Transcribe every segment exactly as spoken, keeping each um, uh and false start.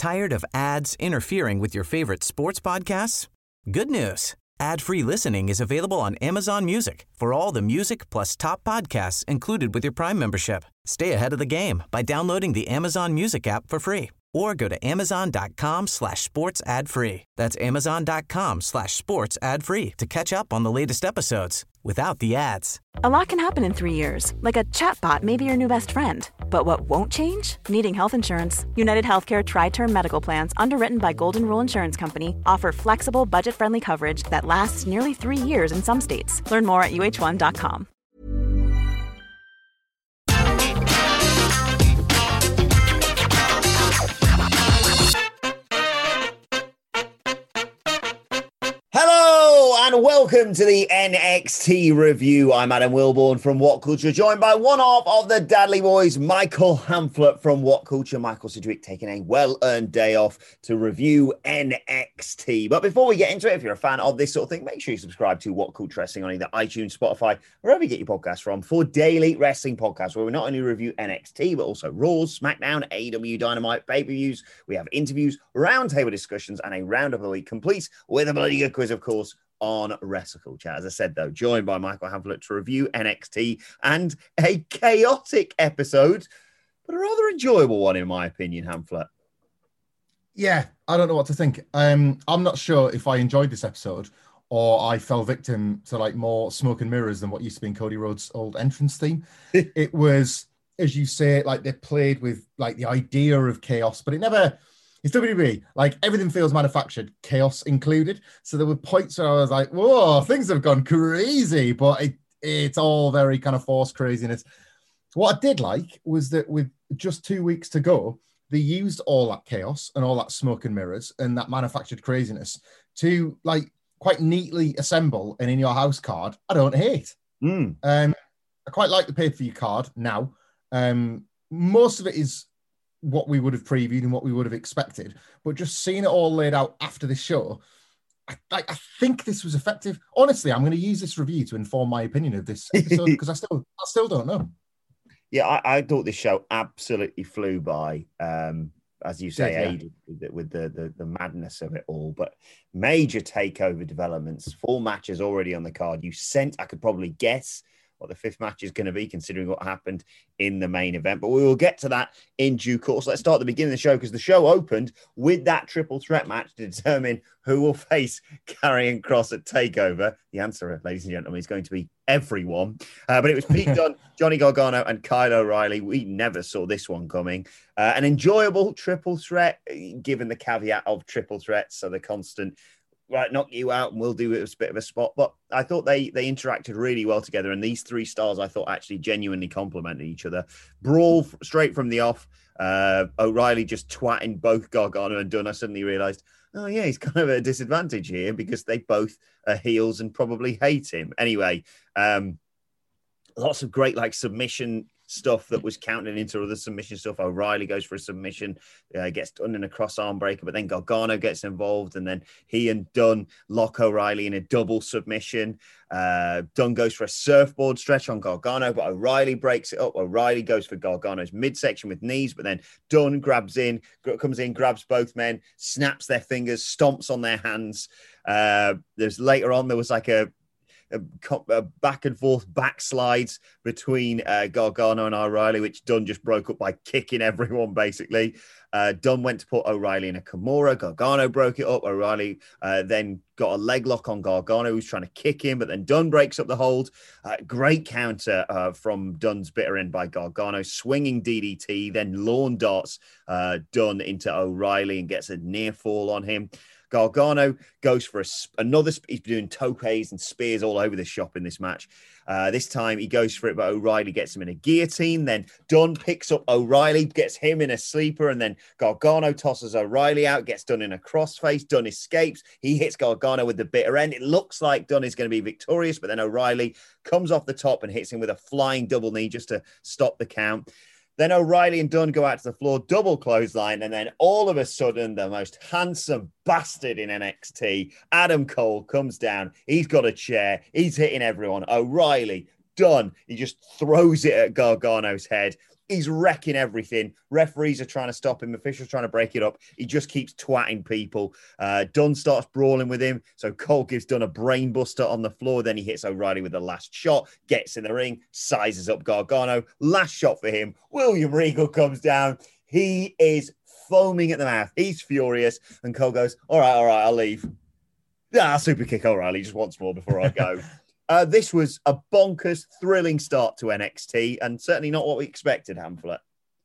Tired of ads interfering with your favorite sports podcasts? Good news. Ad-free listening is available on Amazon Music for all the music plus top podcasts included with your Prime membership. Stay ahead of the game by downloading the Amazon Music app for free or go to amazon.com slash sports ad free. That's amazon.com slash sports ad free to catch up on the latest episodes without the ads. A lot can happen in three years, like a chatbot may be your new best friend. But what won't change? Needing health insurance. United Healthcare Tri-Term Medical Plans, underwritten by Golden Rule Insurance Company, offer flexible, budget-friendly coverage that lasts nearly three years in some states. Learn more at U H one dot com. And welcome to the N X T review. I'm Adam Wilborn from What Culture, joined by one half of the Dudley Boys, Michael Hamflett from What Culture. Michael Sidgwick taking a well-earned day off to review N X T. But before we get into it, if you're a fan of this sort of thing, make sure you subscribe to What Culture Wrestling on either iTunes, Spotify, wherever you get your podcasts from, for daily wrestling podcasts where we not only review N X T, but also Raws, SmackDown, A E W Dynamite, pay-per-views. We have interviews, roundtable discussions, and a round of the week complete with a bloody good quiz, of course, on Wrestle Culture. As I said, though, joined by Michael Hamflett to review N X T and a chaotic episode, but a rather enjoyable one, in my opinion, Hamflett. Yeah, I don't know what to think. Um, I'm not sure if I enjoyed this episode or I fell victim to like more smoke and mirrors than what used to be in Cody Rhodes' old entrance theme. It was, as you say, like they played with like the idea of chaos, but it never... It's W W E, like everything feels manufactured, chaos included. So there were points where I was like, whoa, things have gone crazy, but it, it's all very kind of forced craziness. What I did like was that with just two weeks to go, they used all that chaos and all that smoke and mirrors and that manufactured craziness to like quite neatly assemble an In Your House card I don't hate. Mm. Um, I quite like the pay-per-view card now. Um, most of it is what we would have previewed and what we would have expected, but just seeing it all laid out after this show, I, I, I think this was effective. Honestly, I'm going to use this review to inform my opinion of this episode because I still, I still don't know. Yeah, I, I thought this show absolutely flew by. Um, as you say, yeah. aided with, the, with the, the the madness of it all. But major takeover developments, four matches already on the card. You sent, I could probably guess what the fifth match is going to be, considering what happened in the main event. But we will get to that in due course. Let's start at the beginning of the show, because the show opened with that triple threat match to determine who will face Karrion Kross at TakeOver. The answer, ladies and gentlemen, is going to be everyone. Uh, but it was Pete Dunne, Johnny Gargano, and Kyle O'Reilly. We never saw this one coming. Uh, an enjoyable triple threat, given the caveat of triple threats, so the constant, right, knock you out and we'll do it as a bit of a spot. But I thought they they interacted really well together. And these three stars, I thought, actually genuinely complemented each other. Brawl straight from the off. Uh, O'Reilly just twatting both Gargano and Dunne. I suddenly realized, oh, yeah, he's kind of at a disadvantage here because they both are heels and probably hate him. Anyway, um, lots of great like submission stuff that was counting into other submission stuff. O'Reilly goes for a submission, uh, gets done in a cross arm breaker, but then Gargano gets involved, and then he and Dunne lock O'Reilly in a double submission. Uh, Dunne goes for a surfboard stretch on Gargano, but O'Reilly breaks it up. O'Reilly goes for Gargano's midsection with knees, but then Dunne grabs in, comes in, grabs both men, snaps their fingers, stomps on their hands. Uh, there's later on, there was like a A, a back and forth backslides between uh, Gargano and O'Reilly, which Dunne just broke up by kicking everyone, basically. Uh, Dunne went to put O'Reilly in a Kimura. Gargano broke it up. O'Reilly uh, then got a leg lock on Gargano, who's trying to kick him, but then Dunne breaks up the hold. Uh, great counter uh, from Dunne's bitter end by Gargano, swinging D D T, then lawn darts uh, Dunne into O'Reilly and gets a near fall on him. Gargano goes for a, another, he's doing topes and spears all over the shop in this match. Uh, this time he goes for it, but O'Reilly gets him in a guillotine. Then Dunne picks up O'Reilly, gets him in a sleeper, and then Gargano tosses O'Reilly out, gets Dunne in a crossface. Dunne escapes. He hits Gargano with the bitter end. It looks like Dunne is going to be victorious, but then O'Reilly comes off the top and hits him with a flying double knee just to stop the count. Then O'Reilly and Dunne go out to the floor, double clothesline, and then all of a sudden, the most handsome bastard in N X T, Adam Cole, comes down. He's got a chair. He's hitting everyone. O'Reilly, Dunne, he just throws it at Gargano's head. He's wrecking everything. Referees are trying to stop him. Officials trying to break it up. He just keeps twatting people. Uh, Dunn starts brawling with him. So Cole gives Dunn a brain buster on the floor. Then he hits O'Reilly with the last shot, gets in the ring, sizes up Gargano. Last shot for him. William Regal comes down. He is foaming at the mouth. He's furious. And Cole goes, all right, all right, I'll leave. Ah, super kick O'Reilly just once more before I go. Uh, this was a bonkers, thrilling start to N X T, and certainly not what we expected, Hamflet.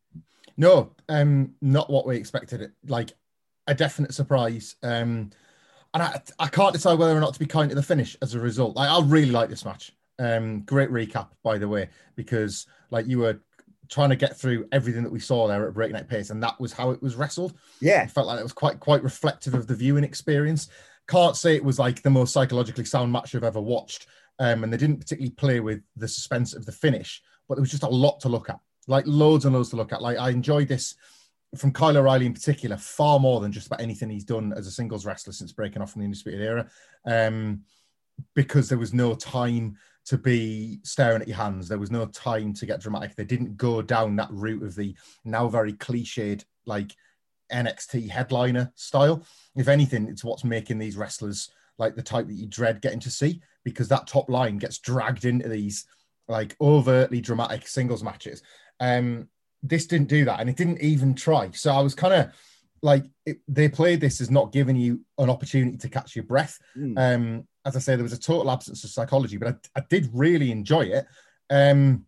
No, um, not what we expected. It like a definite surprise, um, and I I can't decide whether or not to be kind to the finish as a result. Like, I really like this match. Um, great recap, by the way, because like you were trying to get through everything that we saw there at breakneck pace, and that was how it was wrestled. Yeah, it felt like it was quite quite reflective of the viewing experience. Can't say it was like the most psychologically sound match I've ever watched. Um, and they didn't particularly play with the suspense of the finish, but there was just a lot to look at, like loads and loads to look at. Like, I enjoyed this from Kyle O'Reilly in particular, far more than just about anything he's done as a singles wrestler since breaking off from the Undisputed Era, um, because there was no time to be staring at your hands. There was no time to get dramatic. They didn't go down that route of the now very cliched, like N X T headliner style. If anything, it's what's making these wrestlers like the type that you dread getting to see, because that top line gets dragged into these like overtly dramatic singles matches. Um, this didn't do that, and it didn't even try. So I was kind of like, it, they played this as not giving you an opportunity to catch your breath. Mm. Um, as I say, there was a total absence of psychology, but I, I did really enjoy it. Um,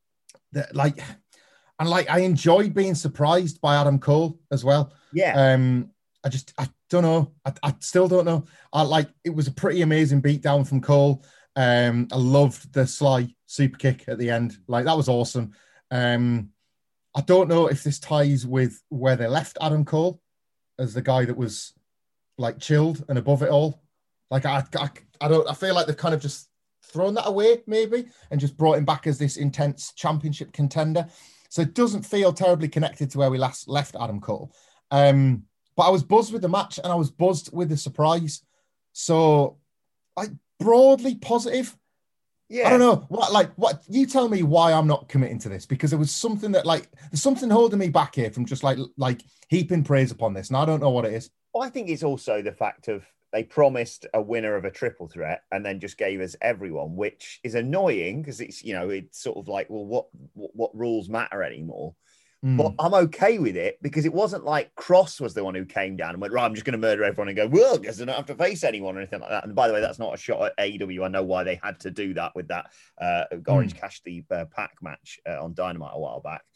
that like, and like I enjoyed being surprised by Adam Cole as well. Yeah. Um, I just, I don't know. I, I still don't know. I like, it was a pretty amazing beatdown from Cole. Um, I loved the Sly super kick at the end. Like, that was awesome. Um, I don't know if this ties with where they left Adam Cole as the guy that was like chilled and above it all. Like, I, I, I don't, I feel like they've kind of just thrown that away maybe and just brought him back as this intense championship contender. So it doesn't feel terribly connected to where we last left Adam Cole. Um, But I was buzzed with the match and I was buzzed with the surprise. So, like, broadly positive. Yeah. I don't know. What, like, what? You tell me why I'm not committing to this, because there was something that, like, there's something holding me back here from just, like, like heaping praise upon this. And I don't know what it is. Well, I think it's also the fact of they promised a winner of a triple threat and then just gave us everyone, which is annoying because it's, you know, it's sort of like, well, what, what, what rules matter anymore? Mm. But I'm okay with it because it wasn't like Cross was the one who came down and went, right, I'm just going to murder everyone and go, well, because I don't have to face anyone or anything like that. And by the way, that's not a shot at A E W. I know why they had to do that with that uh, Orange mm. Cassidy uh, Pac match uh, on Dynamite a while back.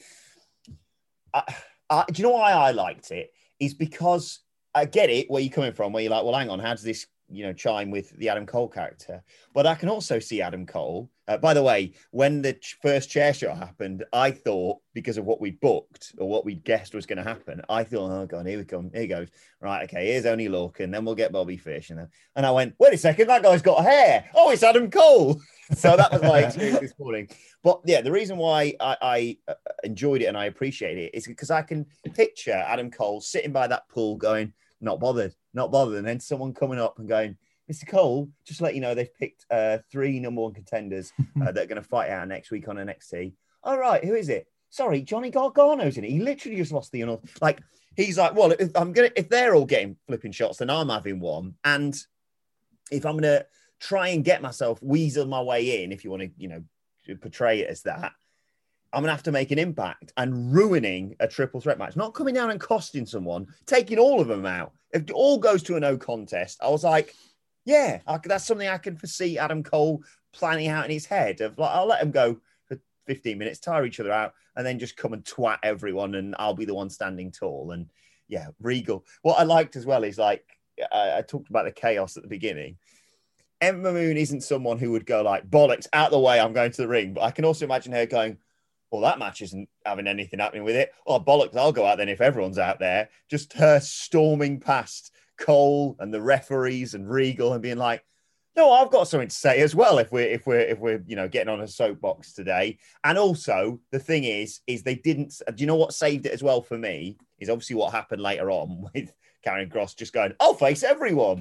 I, I, do you know why I liked it? Is because I get it where you're coming from, where you're like, well, hang on, how does this, you know, chime with the Adam Cole character? But I can also see Adam Cole. Uh, by the way, when the ch- first chair shot happened, I thought, because of what we booked or what we guessed was going to happen, I thought, oh God, here we come, here he goes. Right, okay, here's Oney Lorcan, and then we'll get Bobby Fish. And then, and I went, wait a second, that guy's got hair. Oh, it's Adam Cole. So that was my experience this morning. But yeah, the reason why I, I uh, enjoyed it and I appreciate it is because I can picture Adam Cole sitting by that pool going, not bothered, not bothered. And then someone coming up and going, Mister Cole, just to let you know, they've picked uh, three number one contenders uh, that are going to fight out next week on N X T. All right, who is it? Sorry, Johnny Gargano's in it. He literally just lost the unorth. Like, he's like, well, if I'm gonna, if they're all getting flipping shots, then I'm having one. And if I'm gonna try and get myself weasel my way in, if you want to, you know, portray it as that, I'm gonna have to make an impact and ruining a triple threat match, not coming down and costing someone, taking all of them out. If it all goes to a no contest, I was like, yeah, I, that's something I can foresee Adam Cole planning out in his head of like, I'll let him go for fifteen minutes, tire each other out, and then just come and twat everyone, and I'll be the one standing tall. And yeah, Regal. What I liked as well is like, I, I talked about the chaos at the beginning. Ember Moon isn't someone who would go like, bollocks, out the way, I'm going to the ring. But I can also imagine her going, well, that match isn't having anything happening with it. Oh, bollocks, I'll go out then if everyone's out there. Just her storming past Cole and the referees and Regal and being like, no, I've got something to say as well if we're if we're if we're you know getting on a soapbox today. And also the thing is, is they didn't. Do you know what saved it as well for me? Is obviously what happened later on with Karrion Kross just going, I'll face everyone.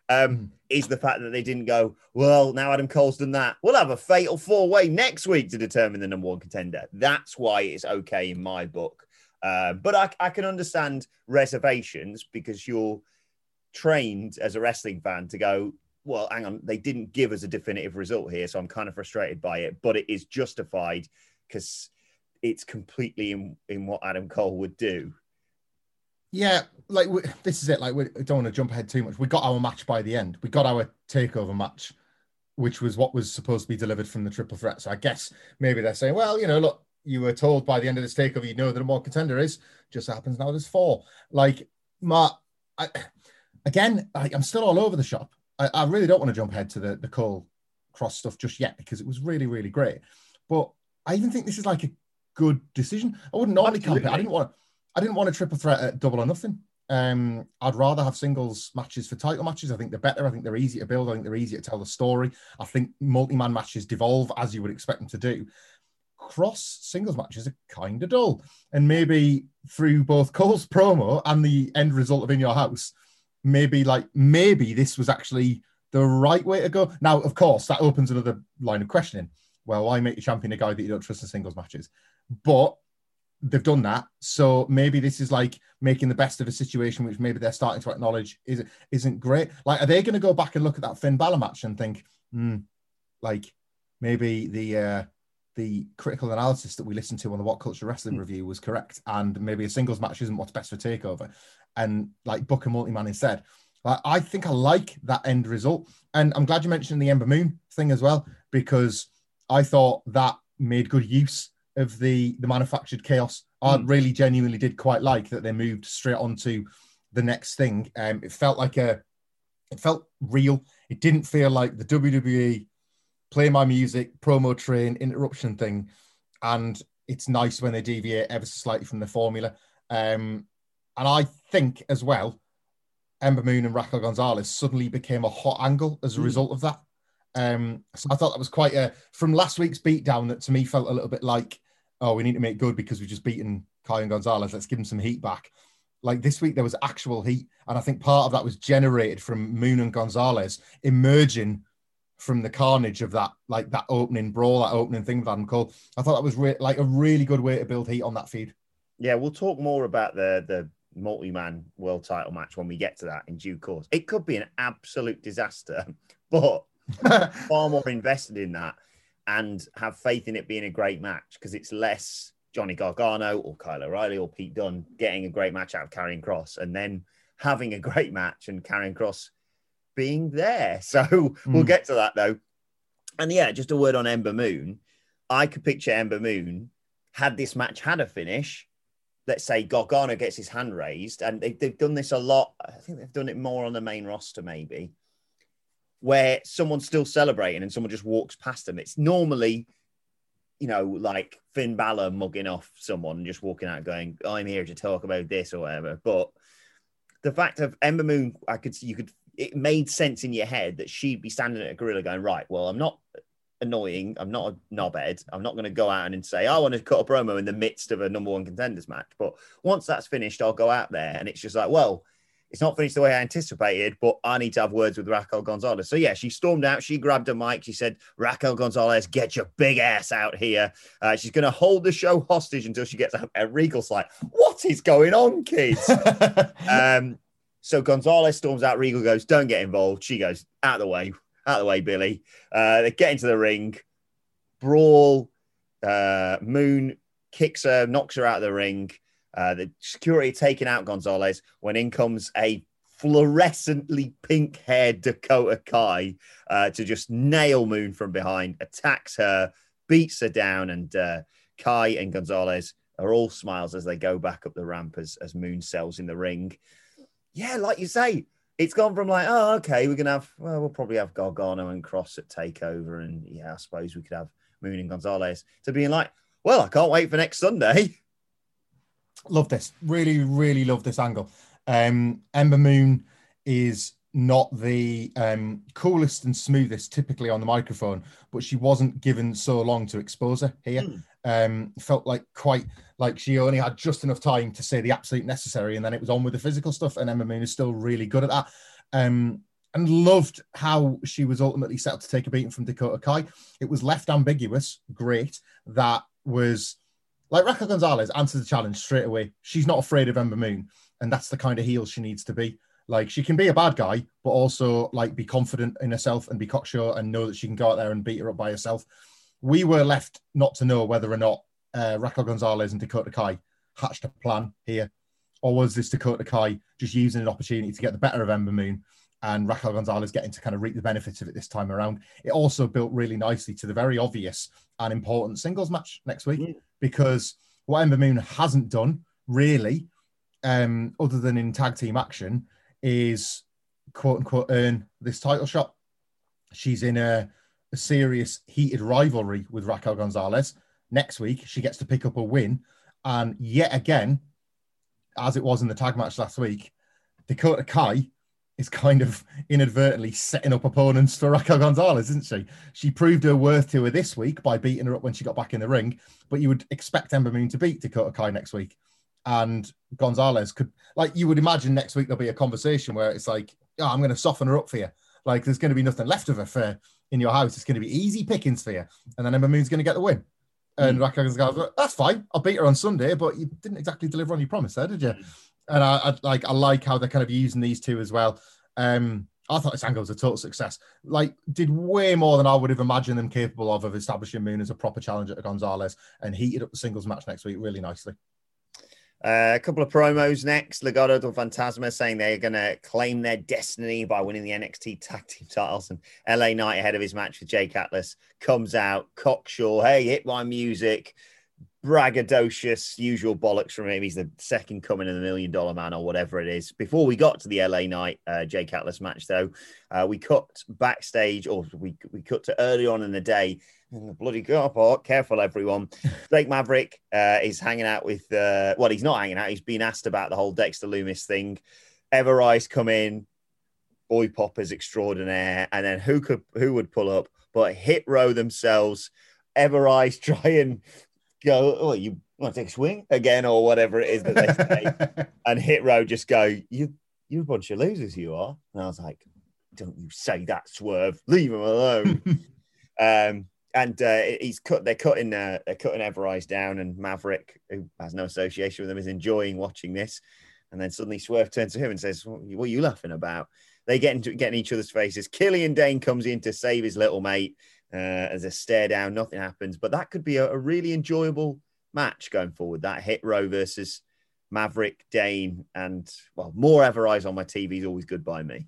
um, Mm. is the fact that they didn't go, well, now Adam Cole's done that. We'll have a fatal four-way next week to determine the number one contender. That's why it's okay in my book. Uh, but I, I can understand reservations because you're trained as a wrestling fan to go, well, hang on, they didn't give us a definitive result here, so I'm kind of frustrated by it, but it is justified because it's completely in, in what Adam Cole would do. Yeah, like we, this is it. Like we don't want to jump ahead too much. We got our match by the end. We got our takeover match, which was what was supposed to be delivered from the triple threat. So I guess maybe they're saying, well, you know, look, you were told by the end of this takeover, you know that a more contender is. Just so happens now there's four. Like, Matt, I, again, I, I'm still all over the shop. I, I really don't want to jump ahead to the, the Cole Cross stuff just yet because it was really, really great. But I even think this is like a good decision. I wouldn't normally camp it. I didn't want to. I didn't want a triple threat at Double or Nothing. Um, I'd rather have singles matches for title matches. I think they're better. I think they're easy to build. I think they're easy to tell the story. I think multi-man matches devolve as you would expect them to do. Cross singles matches are kind of dull. And maybe through both Cole's promo and the end result of In Your House, maybe like maybe this was actually the right way to go. Now, of course, that opens another line of questioning. Well, why make your champion a guy that you don't trust in singles matches? But they've done that. So maybe this is like making the best of a situation, which maybe they're starting to acknowledge is, isn't great. Like, are they going to go back and look at that Finn Balor match and think, hmm, like maybe the uh, the critical analysis that we listened to on the What Culture Wrestling mm. review was correct, and maybe a singles match isn't what's best for TakeOver, and like book a multi-man instead. Like, I think I like that end result. And I'm glad you mentioned the Ember Moon thing as well, because I thought that made good use of the the manufactured chaos. I mm. really genuinely did quite like that they moved straight onto the next thing. Um, it felt like a, it felt real. It didn't feel like the W W E play my music, promo train, interruption thing. And it's nice when they deviate ever so slightly from the formula. Um, and I think as well, Ember Moon and Raquel Gonzalez suddenly became a hot angle as a mm. result of that. Um, so I thought that was quite a, from last week's beatdown that to me felt a little bit like, oh, we need to make good because we've just beaten Kai and Gonzalez. Let's give them some heat back. Like this week, there was actual heat. And I think part of that was generated from Moon and Gonzalez emerging from the carnage of that, like that opening brawl, that opening thing with Adam Cole. I thought that was re- like a really good way to build heat on that feud. Yeah, we'll talk more about the, the multi-man world title match when we get to that in due course. It could be an absolute disaster, but far more invested in that and have faith in it being a great match because it's less Johnny Gargano or Kyle O'Reilly or Pete Dunne getting a great match out of Karrion Kross and then having a great match and Karrion Kross being there. So mm. we'll get to that though. And yeah, just a word on Ember Moon. I could picture Ember Moon had this match had a finish. Let's say Gargano gets his hand raised, and they, they've done this a lot. I think they've done it more on the main roster maybe, where someone's still celebrating and someone just walks past them. It's normally, you know, like Finn Balor mugging off someone and just walking out going, I'm here to talk about this or whatever. But the fact of Ember Moon, I could see, you could, it made sense in your head that she'd be standing at a gorilla going, right, well, I'm not annoying. I'm not a knobhead. I'm not going to go out and say, I want to cut a promo in the midst of a number one contenders match. But once that's finished, I'll go out there. And it's just like, well, it's not finished the way I anticipated, but I need to have words with Raquel Gonzalez. So, yeah, she stormed out. She grabbed a mic. She said, Raquel Gonzalez, get your big ass out here. Uh, she's going to hold the show hostage until she gets out. And Regal's like, what is going on, kids? um, so Gonzalez storms out. Regal goes, don't get involved. She goes, out of the way. Out of the way, Billy. Uh, they get into the ring. Brawl. Uh, Moon kicks her, knocks her out of the ring. Uh, the security taking out Gonzalez when in comes a fluorescently pink-haired Dakota Kai uh, to just nail Moon from behind, attacks her, beats her down, and uh, Kai and Gonzalez are all smiles as they go back up the ramp as, as Moon sells in the ring. Yeah, like you say, it's gone from like, oh, okay, we're going to have, well, we'll probably have Gargano and Cross at TakeOver, and yeah, I suppose we could have Moon and Gonzalez, to being like, well, I can't wait for next Sunday. Love this. Really, really love this angle. Um, Ember Moon is not the um, coolest and smoothest typically on the microphone, but she wasn't given so long to expose her here. Mm. Um, felt like quite like she only had just enough time to say the absolute necessary, and then it was on with the physical stuff, and Ember Moon is still really good at that. Um, and loved how she was ultimately set up to take a beating from Dakota Kai. It was left ambiguous. Great. That was like Raquel Gonzalez answered the challenge straight away. She's not afraid of Ember Moon. And that's the kind of heel she needs to be. Like, she can be a bad guy, but also like be confident in herself and be cocksure and know that she can go out there and beat her up by herself. We were left not to know whether or not uh, Raquel Gonzalez and Dakota Kai hatched a plan here, or was this Dakota Kai just using an opportunity to get the better of Ember Moon and Raquel Gonzalez getting to kind of reap the benefits of it this time around. It also built really nicely to the very obvious and important singles match next week, mm. because what Ember Moon hasn't done really, um, other than in tag team action, is quote unquote earn this title shot. She's in a, a serious heated rivalry with Raquel Gonzalez. Next week, she gets to pick up a win. And yet again, as it was in the tag match last week, Dakota Kai is kind of inadvertently setting up opponents for Raquel Gonzalez, isn't she? She proved her worth to her this week by beating her up when she got back in the ring, but you would expect Ember Moon to beat Dakota Kai next week. And Gonzalez could, like, you would imagine next week there'll be a conversation where it's like, oh, I'm going to soften her up for you. Like, there's going to be nothing left of her for in your house. It's going to be easy pickings for you. And then Ember Moon's going to get the win. And mm. Raquel Gonzalez, like, that's fine. I'll beat her on Sunday, but you didn't exactly deliver on your promise there, did you? Mm. And I, I like I like how they're kind of using these two as well. Um, I thought this angle was a total success. Like, did way more than I would have imagined them capable of, of establishing Moon as a proper challenger to Gonzalez, and heated up the singles match next week really nicely. Uh, a couple of promos next. Legado del Fantasma saying they're going to claim their destiny by winning the N X T tag team titles. And L A Knight, ahead of his match with Jake Atlas, comes out cocksure. Hey, hit my music. Braggadocious, usual bollocks from him. He's the second coming of the Million Dollar Man or whatever it is. Before we got to the L A Knight uh, Jake Atlas match, though, uh, we cut backstage, or we we cut to early on in the day in the bloody car park. Careful, everyone. Drake Maverick uh, is hanging out with, uh, well, he's not hanging out. He's been asked about the whole Dexter Loomis thing. Everrise come in, boy poppers extraordinaire, and then who could who would pull up but Hit Row themselves. Everrise try and go, oh, you want to take a swing again, or whatever it is that they say. And Hit Row just go, you, you a bunch of losers, you are. And I was like, don't you say that, Swerve. Leave him alone. um, and uh, he's cut. They're cutting. Uh, they're cutting Everrise down, and Maverick, who has no association with them, is enjoying watching this. And then suddenly Swerve turns to him and says, "What are you laughing about?" They get into getting each other's faces. Killian Dane comes in to save his little mate. Uh, as a stare down, nothing happens, but that could be a, a really enjoyable match going forward. That Hit Row versus Maverick, Dane, and well, more Everrise on my T V is always good by me.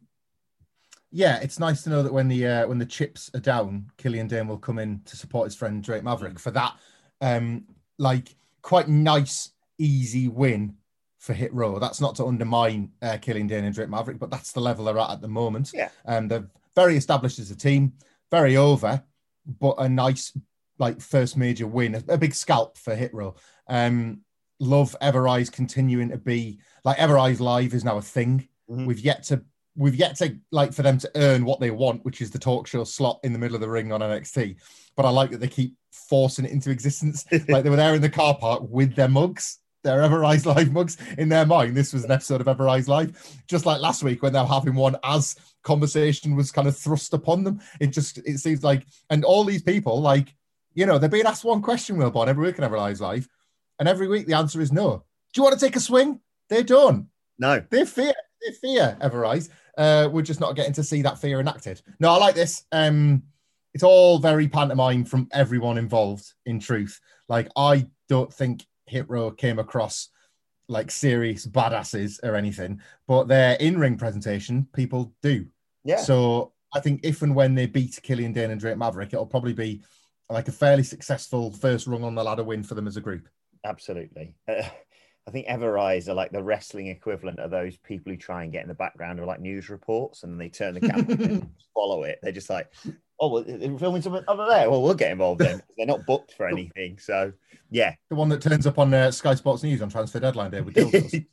Yeah, it's nice to know that when the uh, when the chips are down, Killian Dane will come in to support his friend Drake Maverick for that, um, like quite nice, easy win for Hit Row. That's not to undermine uh, Killian Dane and Drake Maverick, but that's the level they're at at the moment. Yeah, um, they're very established as a team, very over. But a nice, like, first major win, a, a big scalp for Hit Row. Um, love Everrise continuing to be, like, Everrise Live is now a thing. Mm-hmm. We've yet to, we've yet to, like, for them to earn what they want, which is the talk show slot in the middle of the ring on N X T. But I like that they keep forcing it into existence. Like, they were there in the car park with their mugs, their Everrise Live mugs. In their mind, this was an episode of Everrise Live. Just like last week when they were having one as conversation was kind of thrust upon them. It just, it seems like, and all these people, like, you know, they're being asked one question, Wilborn, every week in Everrise Live. And every week the answer is no. Do you want to take a swing? They don't. No. They fear, they fear Everrise. Uh, we're just not getting to see that fear enacted. No, I like this. Um, it's all very pantomime from everyone involved, in truth. Like, I don't think Hit Row came across like serious badasses or anything, but their in-ring presentation, people do. Yeah. So I think if and when they beat Killian Dane and Drake Maverick, it'll probably be like a fairly successful first rung on the ladder win for them as a group. Absolutely. Uh, I think Everrise are like the wrestling equivalent of those people who try and get in the background of like news reports and they turn the camera and follow it. They're just like, oh, well, they're filming something over there. Well, we'll get involved then. They're not booked for anything. So, yeah. The one that turns up on uh, Sky Sports News on Transfer Deadline Day with Dildos.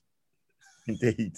Indeed.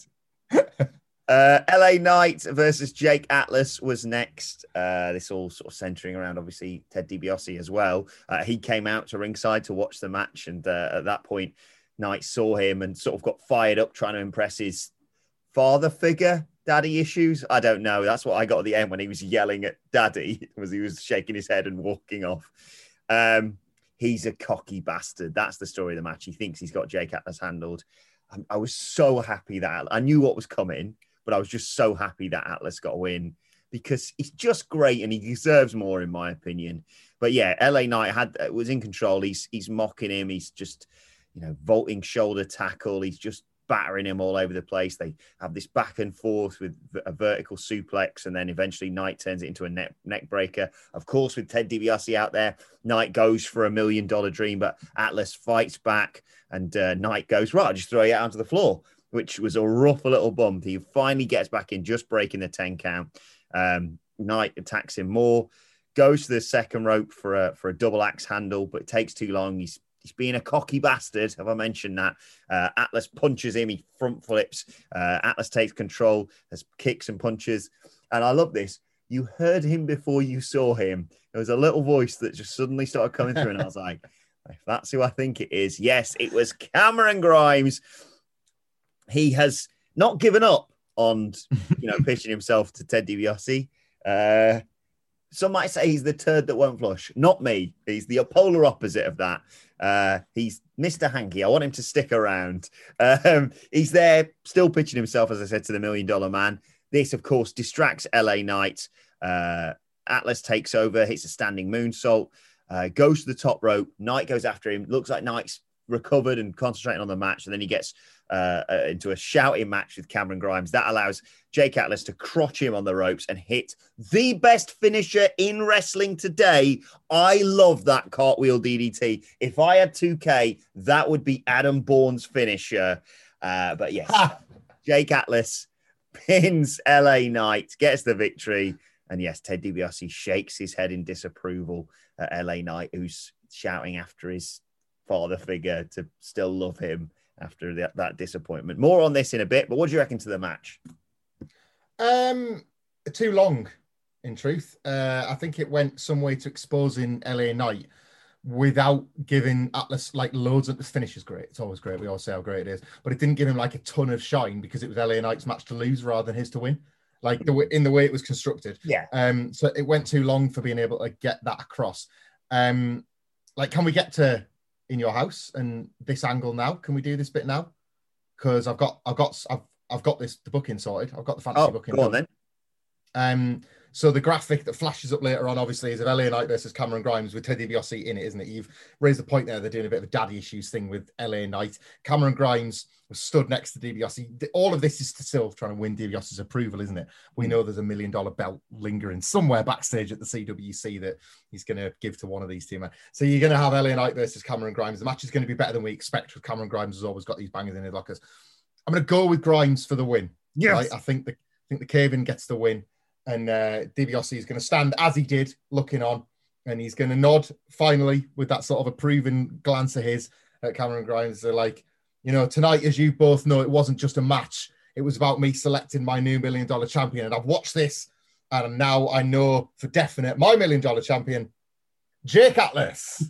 uh, L A Knight versus Jake Atlas was next. Uh, this all sort of centering around, obviously, Ted DiBiase as well. Uh, he came out to ringside to watch the match. And uh, at that point, Knight saw him and sort of got fired up trying to impress his father figure, daddy issues? I don't know. That's what I got at the end when he was yelling at daddy, was he was shaking his head and walking off. Um, he's a cocky bastard. That's the story of the match. He thinks he's got Jake Atlas handled. I, I was so happy that I knew what was coming, but I was just so happy that Atlas got a win because he's just great and he deserves more, in my opinion. But yeah, L A Knight had was in control. He's he's mocking him. He's just, you know, vaulting shoulder tackle. He's just battering him all over the place. They have this back and forth with a vertical suplex, and then eventually Knight turns it into a neck, neck breaker. Of course, with Ted DiBiase out there, Knight goes for a million dollar dream, but Atlas fights back, and uh, Knight goes, right, I'll just throw you out onto the floor, which was a rough little bump. He finally gets back in, just breaking the ten count. Um, Knight attacks him more, goes to the second rope for a for a double axe handle, but it takes too long. He's He's being a cocky bastard. Have I mentioned that? Uh, Atlas punches him. He front flips. Uh, Atlas takes control. There's kicks and punches. And I love this. You heard him before you saw him. There was a little voice that just suddenly started coming through. And I was like, if that's who I think it is. Yes, it was Cameron Grimes. He has not given up on, you know, pitching himself to Ted DiBiase. Uh, Some might say he's the turd that won't flush. Not me. He's the polar opposite of that. Uh, he's Mister Hanky. I want him to stick around. Um, he's there, still pitching himself, as I said, to the Million Dollar Man. This, of course, distracts L A Knight. Uh, Atlas takes over, hits a standing moonsault, uh, goes to the top rope. Knight goes after him. Looks like Knight's recovered and concentrating on the match, and then he gets uh, uh, into a shouting match with Cameron Grimes. That allows Jake Atlas to crotch him on the ropes and hit the best finisher in wrestling today. I love that cartwheel D D T. If I had two K, that would be Adam Bourne's finisher. Uh, but yes, Jake Atlas pins L A Knight, gets the victory. And yes, Ted DiBiase shakes his head in disapproval at L A Knight, who's shouting after his father figure to still love him after that, that disappointment. More on this in a bit, but what do you reckon to the match? Um, too long, in truth. Uh, I think it went some way to exposing L A Knight without giving Atlas like loads of the finish is great. It's always great. We all say how great it is, but it didn't give him like a ton of shine because it was L A Knight's match to lose rather than his to win. Like the way, in the way it was constructed. Yeah. Um. So it went too long for being able to get that across. Um. Like, can we get to in your house and this angle now? Can we do this bit now? Because I've got, I've got, I've, I've got this the booking sorted. I've got the fantasy oh, booking. Go on then. Um. So the graphic that flashes up later on, obviously, is of L A Knight versus Cameron Grimes with Ted DiBiase in it, isn't it? You've raised the point there. They're doing a bit of a daddy issues thing with L A Knight. Cameron Grimes was stood next to DiBiase. All of this is to still trying to win DiBiase's approval, isn't it? We know there's a million dollar belt lingering somewhere backstage at the C W C that he's going to give to one of these two men. So you're going to have L A Knight versus Cameron Grimes. The match is going to be better than we expect with Cameron Grimes has always got these bangers in his lockers. I'm going to go with Grimes for the win. Yes. Right? I think the I think the Cave-In gets the win. And uh, DiBiase is going to stand as he did, looking on, and he's going to nod finally with that sort of approving glance of his at Cameron Grimes. They're like, you know, tonight, as you both know, it wasn't just a match. It was about me selecting my new million dollar champion. And I've watched this, and now I know for definite my million dollar champion, Jake Atlas.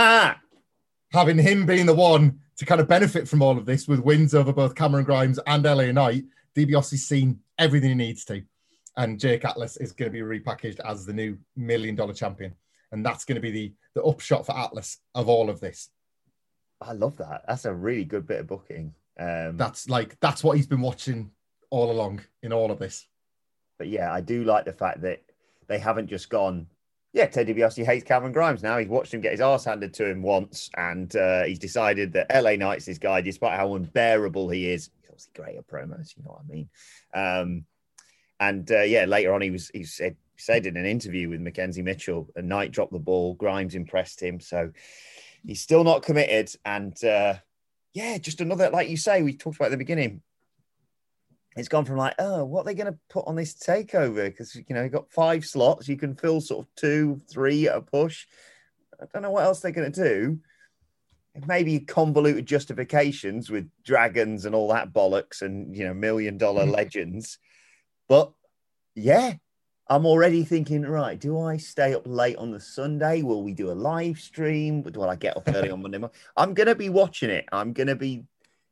Having him being the one to kind of benefit from all of this with wins over both Cameron Grimes and L A Knight, DiBiase's seen everything he needs to. And Jake Atlas is going to be repackaged as the new million dollar champion. And that's going to be the, the upshot for Atlas of all of this. I love that. That's a really good bit of booking. Um, that's like, that's what he's been watching all along in all of this. But yeah, I do like the fact that they haven't just gone, yeah, Ted DiBiase hates Cameron Grimes now. He's watched him get his arse handed to him once. And uh, he's decided that L A Knight's his guy, despite how unbearable he is. He's obviously great at promos, you know what I mean? Um, And uh, yeah, later on, he was he said said in an interview with Mackenzie Mitchell, a Knight dropped the ball, Grimes impressed him, so he's still not committed. And uh, yeah, just another, like you say, we talked about at the beginning. It's gone from like, oh, what are they going to put on this takeover? Because you know, you've got five slots, you can fill sort of two, three at a push. I don't know what else they're going to do. Maybe convoluted justifications with dragons and all that bollocks, and you know, million dollar legends. But yeah, I'm already thinking, right, do I stay up late on the Sunday? Will we do a live stream? Will I get up early on Monday morning? I'm going to be watching it. I'm going to be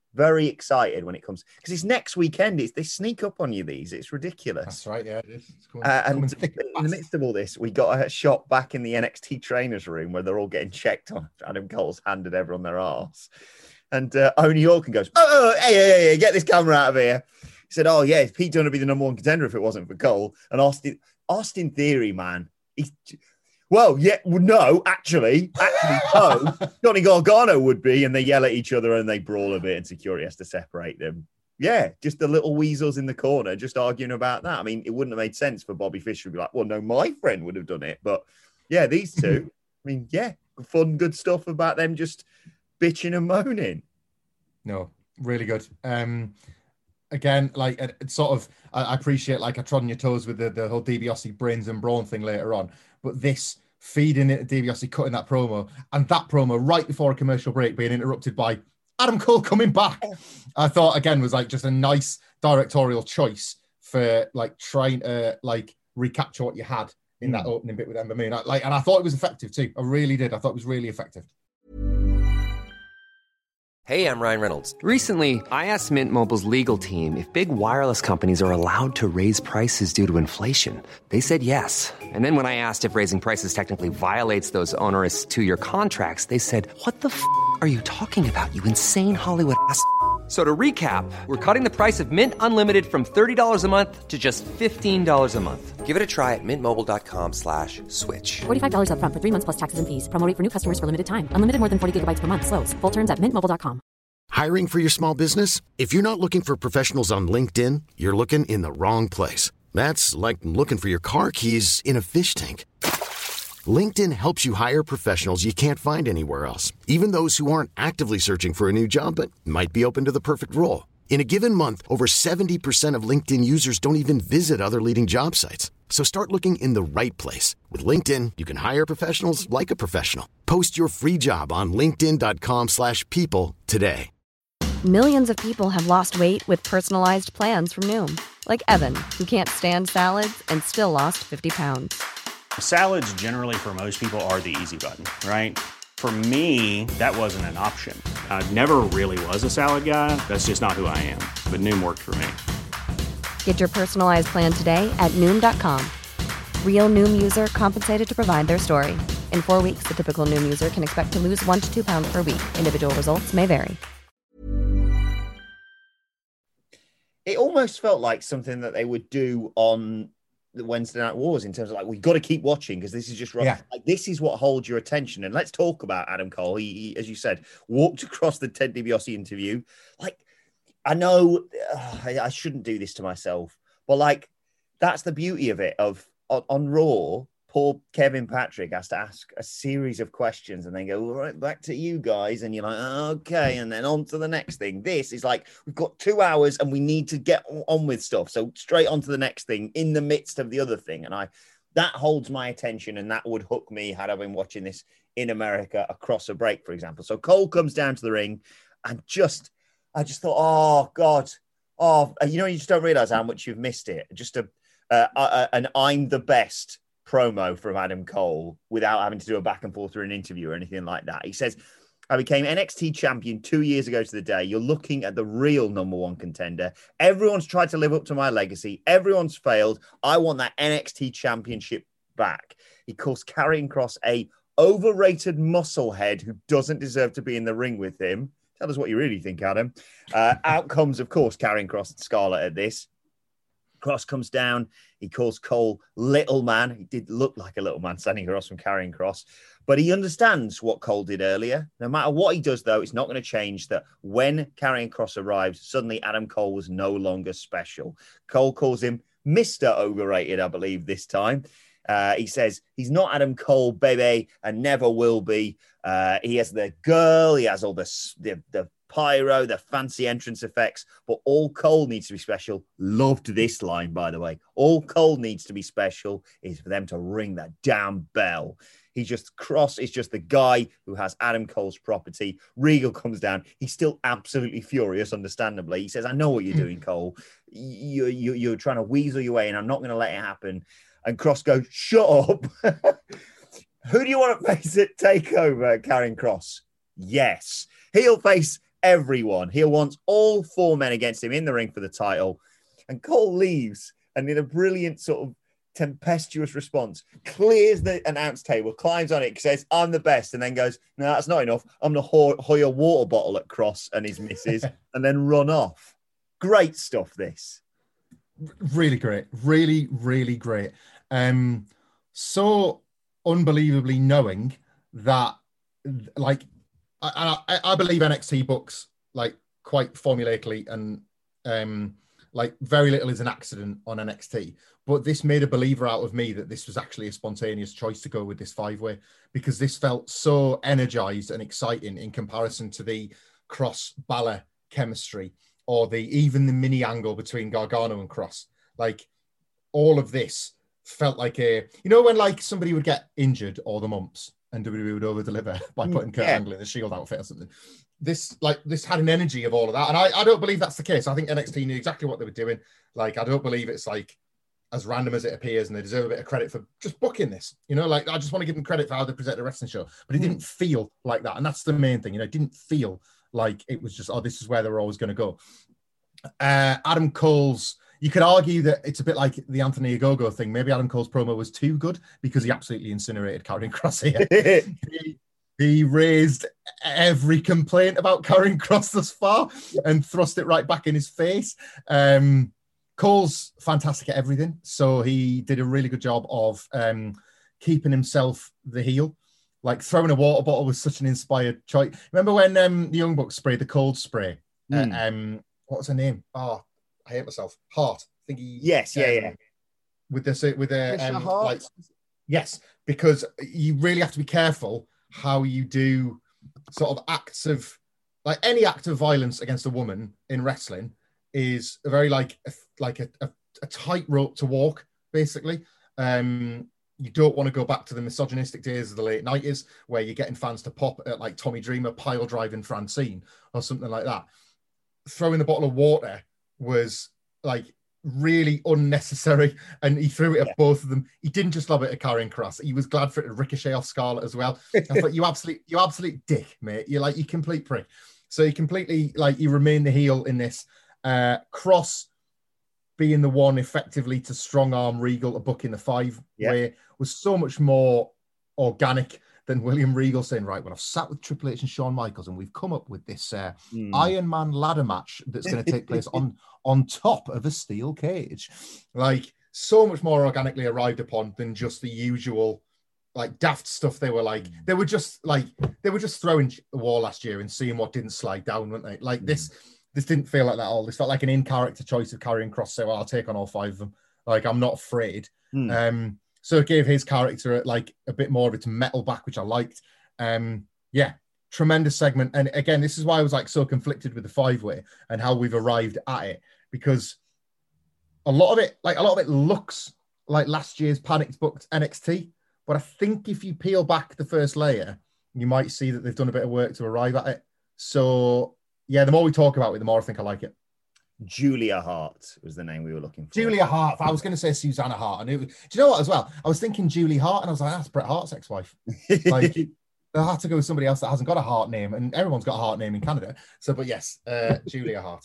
very excited when it comes because it's next weekend. It's they sneak up on you. These it's ridiculous. That's right. Yeah, it is. It's coming, uh, and coming thick in the midst of all this, we got a shot back in the N X T trainers room where they're all getting checked on. Adam Cole's handed everyone their arse, and uh, Oney Lorcan goes, "Oh, oh hey, hey, hey, get this camera out of here." He said, "Oh yeah, Pete Dunne would be the number one contender if it wasn't for Cole." And Austin, Austin Theory, man, he's. Well, yeah, well, no, actually, actually, no. Johnny Gargano would be, and they yell at each other and they brawl a bit, and security has to separate them. Yeah, just the little weasels in the corner, just arguing about that. I mean, it wouldn't have made sense for Bobby Fischer to be like, well, no, my friend would have done it. But yeah, these two, I mean, yeah, fun, good stuff about them just bitching and moaning. No, really good. Um, again, like, it's sort of, I appreciate, like, I trod on your toes with the, the whole DiBiase brains and brawn thing later on. But this feeding it, DiBiase cutting that promo, and that promo right before a commercial break being interrupted by Adam Cole coming back, I thought again was like just a nice directorial choice for like trying to like recapture what you had in mm. that opening bit with Ember Moon. I, like, and I thought it was effective too. I really did. I thought it was really effective. Hey, I'm Ryan Reynolds. Recently, I asked Mint Mobile's legal team if big wireless companies are allowed to raise prices due to inflation. They said yes. And then when I asked if raising prices technically violates those onerous two-year contracts, they said, what the f*** are you talking about, you insane Hollywood ass f- So to recap, we're cutting the price of Mint Unlimited from thirty dollars a month to just fifteen dollars a month. Give it a try at mintmobile.com slash switch. forty-five dollars up front for three months plus taxes and fees. Promo rate for new customers for limited time. Unlimited more than forty gigabytes per month. Slows full terms at mint mobile dot com. Hiring for your small business? If you're not looking for professionals on LinkedIn, you're looking in the wrong place. That's like looking for your car keys in a fish tank. LinkedIn helps you hire professionals you can't find anywhere else, even those who aren't actively searching for a new job but might be open to the perfect role. In a given month, over seventy percent of LinkedIn users don't even visit other leading job sites. So start looking in the right place. With LinkedIn, you can hire professionals like a professional. Post your free job on linkedin.com slash people today. Millions of people have lost weight with personalized plans from Noom. Like Evan, who can't stand salads and still lost fifty pounds. Salads generally for most people are the easy button, right? For me, that wasn't an option. I never really was a salad guy. That's just not who I am. But Noom worked for me. Get your personalized plan today at Noom dot com. Real Noom user compensated to provide their story. In four weeks, the typical Noom user can expect to lose one to two pounds per week. Individual results may vary. It almost felt like something that they would do on the Wednesday Night Wars in terms of like, we've got to keep watching because this is just right. Yeah. Like, this is what holds your attention. And let's talk about Adam Cole. He, he as you said, walked across the Ted DiBiase interview. Like, I know uh, I, I shouldn't do this to myself, but like, that's the beauty of it. Of on, on Raw, poor Kevin Patrick has to ask a series of questions and then go, all right, back to you guys. And you're like, okay. And then on to the next thing. This is like, we've got two hours and we need to get on with stuff. So straight on to the next thing in the midst of the other thing. And I, that holds my attention and that would hook me had I been watching this in America across a break, for example. So Cole comes down to the ring and just, I just thought, oh God, oh, you know, you just don't realize how much you've missed it. Just a, uh, uh, an I'm the best promo from Adam Cole without having to do a back and forth or an interview or anything like that. He says, I became N X T champion two years ago to the day. You're looking at the real number one contender. Everyone's tried to live up to my legacy. Everyone's failed. I want that N X T championship back. He calls Karrion Kross a overrated musclehead who doesn't deserve to be in the ring with him. Tell us what you really think, Adam. Uh, outcomes, of course, Karrion Kross and Scarlett at this. Cross comes down. He calls Cole little man. He did look like a little man standing across from Karrion Kross, but he understands what Cole did earlier. No matter what he does, though, it's not going to change that when Karrion Kross arrives, suddenly Adam Cole was no longer special. Cole calls him Mister Overrated, I believe, this time. Uh, he says he's not Adam Cole, baby, and never will be. Uh, he has the girl. He has all the, the, the pyro, the fancy entrance effects, but all Cole needs to be special. Loved this line, by the way. All Cole needs to be special is for them to ring that damn bell. He just Kross is just the guy who has Adam Cole's property. Regal comes down. He's still absolutely furious, understandably. He says, I know what you're doing, Cole. You, you, you're trying to weasel your way in. I'm not going to let it happen. And Kross goes, shut up. Who do you want to face at TakeOver, Karrion Kross? Yes. He'll face everyone. He wants all four men against him in the ring for the title. And Cole leaves, and in a brilliant sort of tempestuous response, clears the announce table, climbs on it, says, I'm the best, and then goes, no, that's not enough. I'm going to ho- hoy a water bottle at Cross and his missus and then run off. Great stuff, this. Really great. Really, really great. Um, so unbelievably knowing that, like, I, I, I believe N X T books, like, quite formulaically, and um, like, very little is an accident on N X T. But this made a believer out of me that this was actually a spontaneous choice to go with this five-way, because this felt so energized and exciting in comparison to the Cross Balor chemistry, or the even the mini angle between Gargano and Cross. Like, all of this felt like a, you know, when like somebody would get injured or the mumps and W W E would over deliver by putting Kurt yeah. Angle in a Shield outfit or something. This like this had an energy of all of that, and I, I don't believe that's the case. I think N X T knew exactly what they were doing. Like, I don't believe it's like as random as it appears, and they deserve a bit of credit for just booking this. You know, like, I just want to give them credit for how they present the wrestling show, but it didn't feel like that, and that's the main thing. You know, it didn't feel like it was just, oh, this is where they were always going to go. Uh, Adam Cole's, you could argue that it's a bit like the Anthony Ogogo thing. Maybe Adam Cole's promo was too good because he absolutely incinerated Karrion Kross here. he, he raised every complaint about Karrion Kross thus far and thrust it right back in his face. Um, Cole's fantastic at everything. So he did a really good job of um, keeping himself the heel. Like, throwing a water bottle was such an inspired choice. Remember when um, the Young Bucks sprayed the cold spray? Mm. Uh, um, what was her name? Oh, I hate myself. Hart. I think he. Yes, yeah, um, yeah. With this, with a um, like, yes, because you really have to be careful how you do sort of acts of, like, any act of violence against a woman in wrestling is a very like a, like a, a, a tightrope to walk, basically. Um, you don't want to go back to the misogynistic days of the late nineties where you're getting fans to pop at like Tommy Dreamer pile driving Francine or something like that. Throwing the bottle of water was like really unnecessary, and he threw it at yeah. both of them. He didn't just lob it at Karrion Kross. He was glad for it to ricochet off Scarlett as well. I thought, you absolute, you absolute dick, mate. You're like, you complete prick. So he completely, like, you remain the heel in this. Uh, Kross being the one effectively to strong arm Regal to book in the five yeah. way was so much more organic than William Regal saying, right, well, I've sat with Triple H and Shawn Michaels and we've come up with this uh, mm. Iron Man ladder match that's going to take place on, on top of a steel cage. Like, so much more organically arrived upon than just the usual, like, daft stuff. They were like, they were just like, they were just throwing the wall last year and seeing what didn't slide down, weren't they? Like, mm. this this didn't feel like that at all. This felt like an in-character choice of Karrion Kross. So, well, I'll take on all five of them. Like, I'm not afraid. Mm. Um, So it gave his character like a bit more of its metal back, which I liked. Um, yeah, tremendous segment. And again, this is why I was like so conflicted with the five-way and how we've arrived at it, because a lot of it, like a lot of it looks like last year's panicked booked N X T. But I think if you peel back the first layer, you might see that they've done a bit of work to arrive at it. So yeah, the more we talk about it, the more I think I like it. Julia Hart was the name we were looking for. Julia Hart. I was going to say Susanna Hart. And it was, do you know what as well? I was thinking Julie Hart, and I was like, that's Bret Hart's ex-wife. Like, they had to go with somebody else that hasn't got a Hart name, and everyone's got a Hart name in Canada. So, but yes, uh, Julia Hart.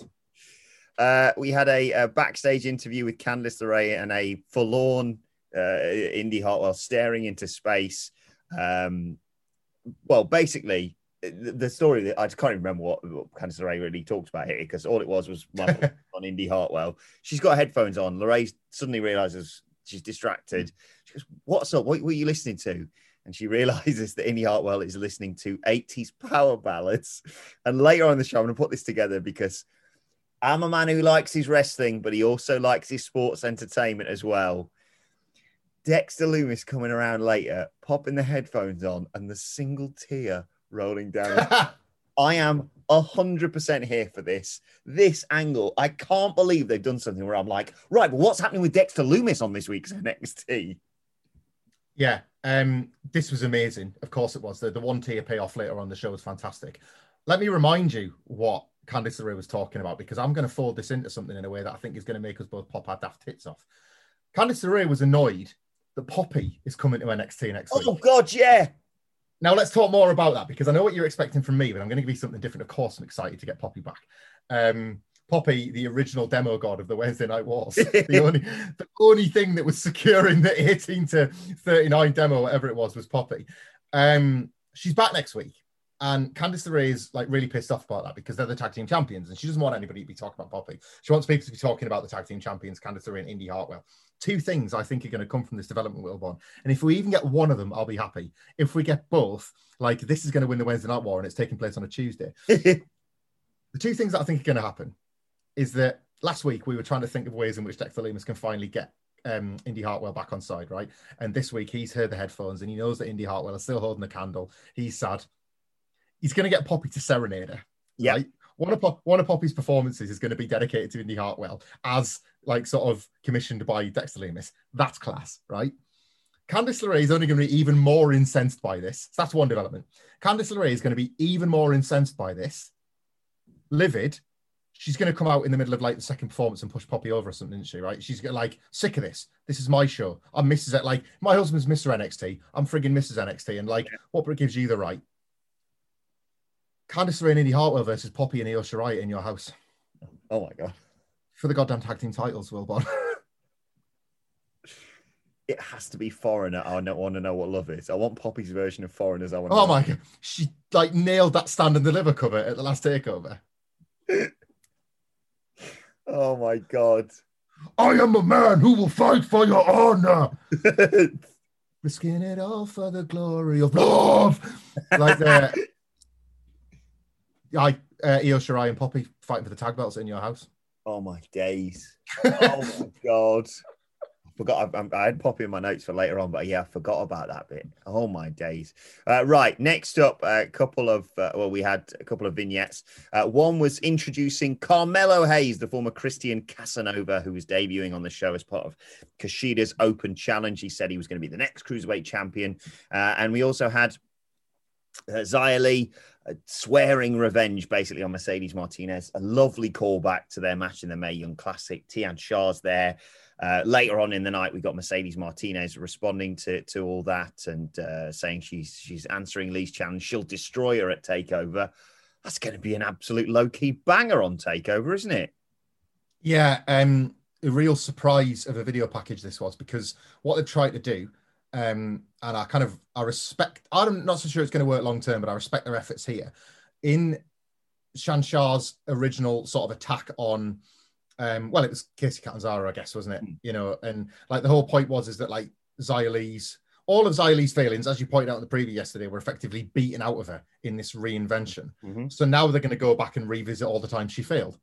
Uh, we had a, a backstage interview with Candice LeRae and a forlorn uh, Indy Hartwell staring into space. Um, well, basically, the story that I can't even remember what, what Candice LeRae really talked about here, because all it was was Michael on Indy Hartwell. She's got headphones on. LeRae suddenly realizes she's distracted. She goes, "What's up? What, what are you listening to?" And she realizes that Indy Hartwell is listening to eighties power ballads. And later on in the show, I'm going to put this together because I'm a man who likes his wrestling, but he also likes his sports entertainment as well. Dexter Lumis coming around later, popping the headphones on, and the single tear rolling down. I am a hundred percent here for this. This angle, I can't believe they've done something where I'm like, right, but what's happening with Dexter Lumis on this week's N X T? Yeah, um, this was amazing. Of course it was. The, the one tier payoff later on the show was fantastic. Let me remind you what Candice LeRae was talking about, because I'm going to fold this into something in a way that I think is going to make us both pop our daft tits off. Candice LeRae was annoyed that Poppy is coming to N X T next week. Oh, God, yeah. Now let's talk more about that, because I know what you're expecting from me, but I'm going to give you something different. Of course, I'm excited to get Poppy back. Um, Poppy, the original demo god of the Wednesday Night Wars, the only the only thing that was securing the eighteen to thirty-nine demo, whatever it was, was Poppy. Um, she's back next week, and Candice LeRae is like really pissed off about that because they're the tag team champions, and she doesn't want anybody to be talking about Poppy. She wants people to be talking about the tag team champions, Candice LeRae and Indy Hartwell. Two things I think are going to come from this development, Wilborn, and if we even get one of them, I'll be happy. If we get both, like this is going to win the Wednesday Night War, and it's taking place on a Tuesday. The two things that I think are going to happen is that last week we were trying to think of ways in which Dexter Lumis can finally get um, Indy Hartwell back on side, right? And this week he's heard the headphones and he knows that Indy Hartwell is still holding the candle. He's sad. He's going to get Poppy to serenade her. Yeah. Right? One of, Pop- one of Poppy's performances is going to be dedicated to Indy Hartwell as like sort of commissioned by Dexter Lumis. That's class, right? Candice LeRae is only going to be even more incensed by this. So that's one development. Candice LeRae is going to be even more incensed by this. Livid. She's going to come out in the middle of like the second performance and push Poppy over or something, isn't she? Right? She's gonna, like sick of this. This is my show. I'm Missus It. Like my husband's Mister N X T. I'm frigging Missus N X T. And like, what gives you the right? Candice LeRae and Indy Hartwell versus Poppy and Io Shirai in your house. Oh my god! For the goddamn tag team titles, Wilborn. It has to be Foreigner. I don't want to know what love is. I want Poppy's version of Foreigners. I want. Oh my god! She like nailed that Stand and Deliver cover at the last takeover. Oh my god. I am a man who will fight for your honor. Risking it all for the glory of love. Like that. I uh, Io Shirai and Poppy fighting for the tag belts in your house. Oh my days. Oh my god. I forgot. I, I had Poppy in my notes for later on, but yeah, I forgot about that bit. Oh my days. Uh, right. Next up, a couple of, uh, well, we had a couple of vignettes. Uh, one was introducing Carmelo Hayes, the former Christian Casanova, who was debuting on the show as part of Kushida's Open Challenge. He said he was going to be the next Cruiserweight champion. Uh, and we also had uh, Xia Li uh, swearing revenge, basically, on Mercedes Martinez. A lovely callback to their match in the Mae Young Classic. Tian Shah's there. Uh, later on in the night, we got Mercedes Martinez responding to, to all that and uh, saying she's she's answering Lee's challenge. She'll destroy her at TakeOver. That's going to be an absolute low-key banger on TakeOver, isn't it? Yeah, um, a real surprise of a video package this was, because what they tried to do, um, and I kind of I respect, I'm not so sure it's going to work long-term, but I respect their efforts here. In Tian Shah's original sort of attack on Um, well, it was Kacy Catanzaro, I guess, wasn't it? Mm. You know, and like the whole point was is that like Xia Li's, all of Xia Li's failings, as you pointed out in the preview yesterday, were effectively beaten out of her in this reinvention. Mm-hmm. So now they're going to go back and revisit all the time she failed.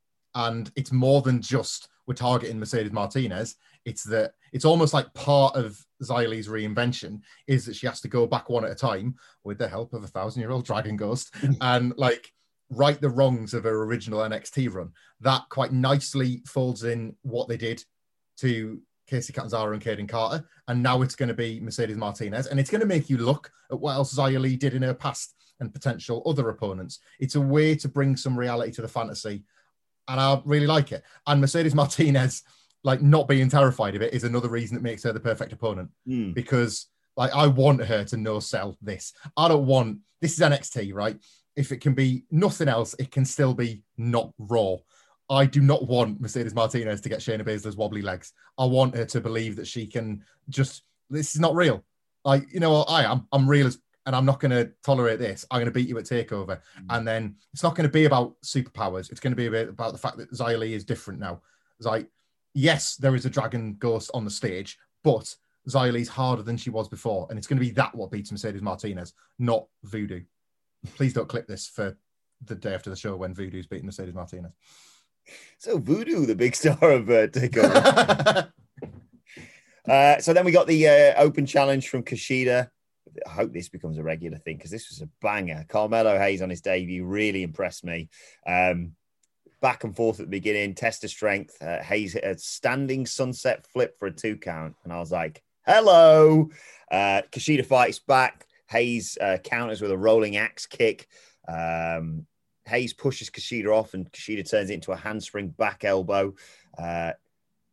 And it's more than just we're targeting Mercedes Martinez. It's that it's almost like part of Xia Li's reinvention is that she has to go back one at a time with the help of a thousand-year-old Dragon Ghost and like right the wrongs of her original N X T run. That quite nicely folds in what they did to Kacy Catanzaro and Kaden Carter, and now it's going to be Mercedes Martinez, and it's going to make you look at what else Xia Li did in her past and potential other opponents. It's a way to bring some reality to the fantasy, and I really like it. And Mercedes Martinez, like not being terrified of it, is another reason that makes her the perfect opponent, mm. because like I want her to no sell this. I don't want, this is N X T, right? If it can be nothing else, it can still be not Raw. I do not want Mercedes Martinez to get Shayna Baszler's wobbly legs. I want her to believe that she can just, this is not real. Like, you know what I am? I'm real as, and I'm not going to tolerate this. I'm going to beat you at TakeOver. Mm. And then it's not going to be about superpowers. It's going to be about, about the fact that Xia Li is different now. It's like, yes, there is a Dragon Ghost on the stage, but Xia Li's harder than she was before. And it's going to be that what beats Mercedes Martinez, not Voodoo. Please don't clip this for the day after the show when Voodoo's beating Mercedes Martinez. So Voodoo, the big star of uh, TakeOver. uh, so then we got the uh, open challenge from Kushida. I hope this becomes a regular thing because this was a banger. Carmelo Hayes on his debut really impressed me. Um, back and forth at the beginning, test of strength. Uh, Hayes hit a standing sunset flip for a two count. And I was like, hello. Uh, Kushida fights back. Hayes uh, counters with a rolling axe kick. Um, Hayes pushes Kushida off and Kushida turns it into a handspring back elbow. Uh,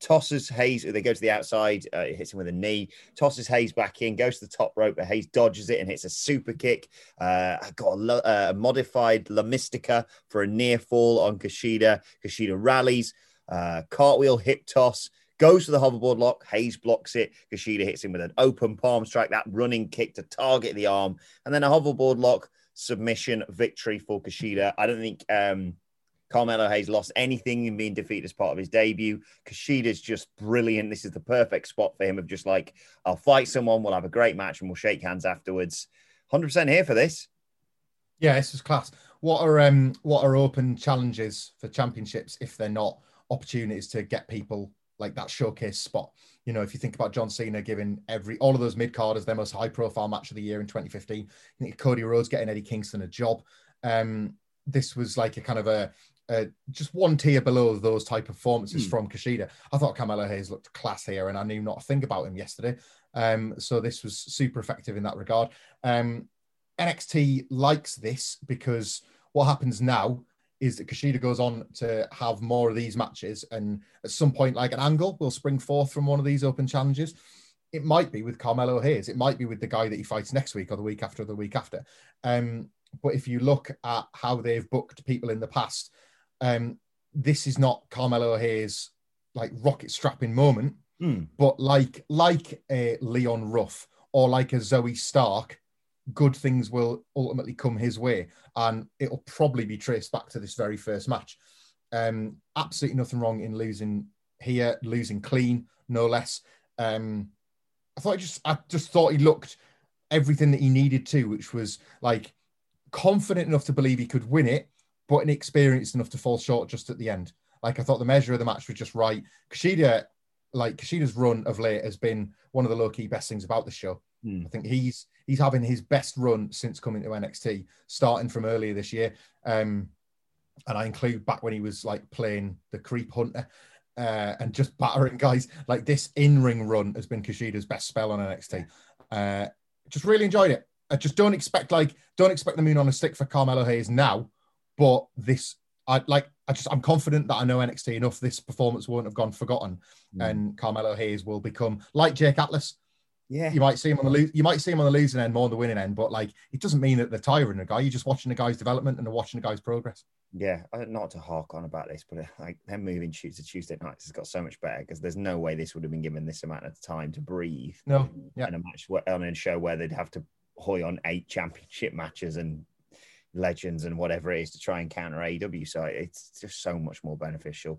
tosses Hayes. They go to the outside. Uh, it hits him with a knee. Tosses Hayes back in. Goes to the top rope, but Hayes dodges it and hits a super kick. Uh, got a, a modified La Mystica for a near fall on Kushida. Kushida rallies. Uh, cartwheel hip toss. Goes for the hoverboard lock. Hayes blocks it. Kushida hits him with an open palm strike. That running kick to target the arm, and then a hoverboard lock submission victory for Kushida. I don't think um, Carmelo Hayes lost anything in being defeated as part of his debut. Kushida's just brilliant. This is the perfect spot for him of just like, I'll fight someone, we'll have a great match, and we'll shake hands afterwards. one hundred percent here for this. Yeah, this is class. What are um what are open challenges for championships if they're not opportunities to get people like that showcase spot? You know, if you think about John Cena giving every all of those mid-carders their most high-profile match of the year in twenty fifteen, I think Cody Rhodes getting Eddie Kingston a job. Um, this was like a kind of a, a just one tier below those type of performances mm. from Kushida. I thought Carmelo Hayes looked class here, and I knew not a thing about him yesterday. Um, so this was super effective in that regard. Um, N X T likes this because what happens now is that Kushida goes on to have more of these matches, and at some point, like an angle will spring forth from one of these open challenges. It might be with Carmelo Hayes. It might be with the guy that he fights next week or the week after or the week after. Um, but if you look at how they've booked people in the past, um, this is not Carmelo Hayes like rocket strapping moment, mm. but like like a Leon Ruff or like a Zoe Stark, good things will ultimately come his way, and it'll probably be traced back to this very first match. Um, absolutely nothing wrong in losing here, losing clean, no less. Um, I thought I just, I just thought he looked everything that he needed to, which was like confident enough to believe he could win it, but inexperienced enough to fall short just at the end. Like I thought the measure of the match was just right. Kushida, like Kushida's run of late has been one of the low key best things about the show. Hmm. I think he's he's having his best run since coming to N X T, starting from earlier this year. Um, and I include back when he was like playing the creep hunter uh, and just battering guys. Like this in-ring run has been Kushida's best spell on N X T. Uh, just really enjoyed it. I just don't expect like don't expect the moon on a stick for Carmelo Hayes now, but this I like. I just I'm confident that I know N X T enough. This performance won't have gone forgotten, hmm. and Carmelo Hayes will become like Jake Atlas. Yeah, you might see him on the lo- you might see him on the losing end more than the winning end, but like it doesn't mean that they're tiring a guy. You're just watching the guy's development and they're watching the guy's progress. Yeah, not to hark on about this, but like them moving to Tuesday nights has got so much better because there's no way this would have been given this amount of time to breathe. No, yeah, in a match on a show where they'd have to hoy on eight championship matches and legends and whatever it is to try and counter A E W. So it's just so much more beneficial.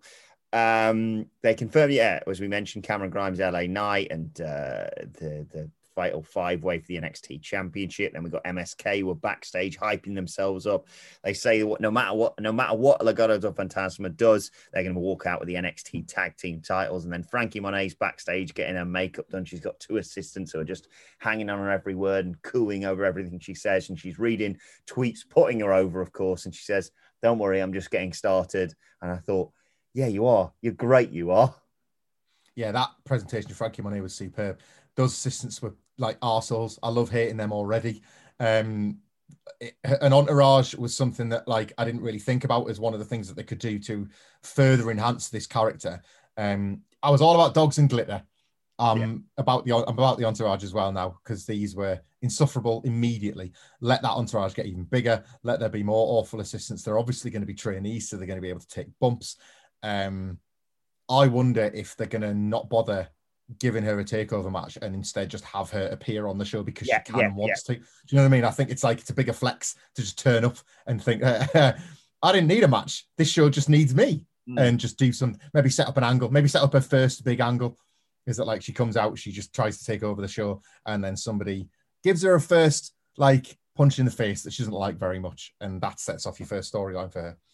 Um, they confirm, yeah, as we mentioned, Cameron Grimes, L A Knight, and uh, the the fatal five way for the N X T Championship. Then we got M S K were backstage hyping themselves up. They say what no matter what, no matter what Legado del Fantasma does, they're going to walk out with the N X T Tag Team titles. And then Frankie Monet's backstage getting her makeup done. She's got two assistants who are just hanging on her every word and cooing over everything she says. And she's reading tweets, putting her over, of course. And she says, "Don't worry, I'm just getting started." And I thought, yeah, you are. You're great, you are. Yeah, that presentation of Frankie Monet was superb. Those assistants were like arseholes. I love hating them already. Um, it, an entourage was something that like I didn't really think about as one of the things that they could do to further enhance this character. Um, I was all about dogs and glitter. Um, yeah. about the I'm about the entourage as well now because these were insufferable immediately. Let that entourage get even bigger. Let there be more awful assistants. They're obviously going to be trainees, so they're going to be able to take bumps. Um, I wonder if they're going to not bother giving her a takeover match and instead just have her appear on the show because yeah, she can yeah, and wants yeah. to. Do you know what I mean? I think it's like it's a bigger flex to just turn up and think, I didn't need a match. This show just needs me mm. and just do some, maybe set up an angle, maybe set up her first big angle. Is that like she comes out, she just tries to take over the show and then somebody gives her a first like punch in the face that she doesn't like very much. And that sets off your first storyline for her.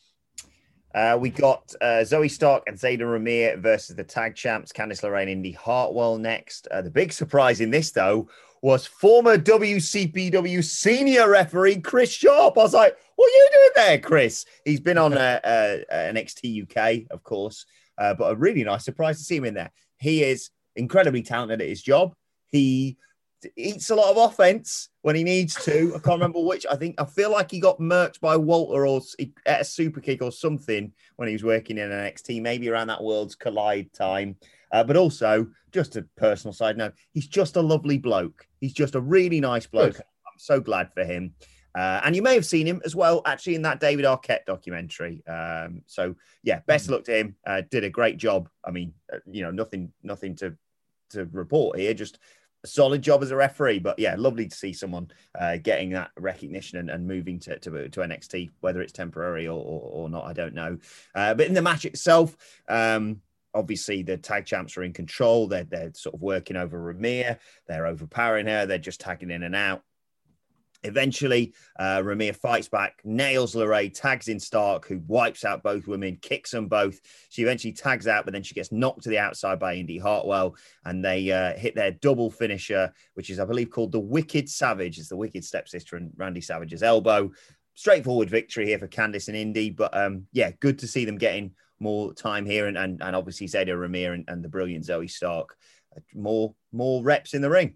Uh, we got uh, Zoe Stark and Zayda Ramir versus the tag champs, Candice LeRae and Indy Hartwell next. Uh, the big surprise in this, though, was former W C P W senior referee Chris Sharp. I was like, what are you doing there, Chris? He's been on uh, uh, N X T U K, of course, uh, but a really nice surprise to see him in there. He is incredibly talented at his job. He eats a lot of offense when he needs to. I can't remember which. I think I feel like he got murked by Walter or at a super kick or something when he was working in N X T, maybe around that Worlds Collide time. Uh, but also, just a personal side note, he's just a lovely bloke. He's just a really nice bloke. Good. I'm so glad for him. Uh, and you may have seen him as well, actually, in that David Arquette documentary. Um, so, yeah, best mm-hmm. luck to him. Uh, did a great job. I mean, uh, you know, nothing nothing to, to report here, just a solid job as a referee. But, yeah, lovely to see someone uh, getting that recognition and, and moving to, to, to N X T, whether it's temporary or, or, or not, I don't know. Uh, but in the match itself, um, obviously the tag champs are in control. They're, they're sort of working over Ramir. They're overpowering her. They're just tagging in and out. Eventually, uh, Ramir fights back, nails LeRae, tags in Stark, who wipes out both women, kicks them both. She eventually tags out, but then she gets knocked to the outside by Indy Hartwell, and they uh, hit their double finisher, which is, I believe, called the Wicked Savage. It's the Wicked stepsister and Randy Savage's elbow. Straightforward victory here for Candice and Indy, but um, yeah, good to see them getting more time here, and and, and obviously Zayda Ramir and, and the brilliant Zoe Stark, uh, more more reps in the ring.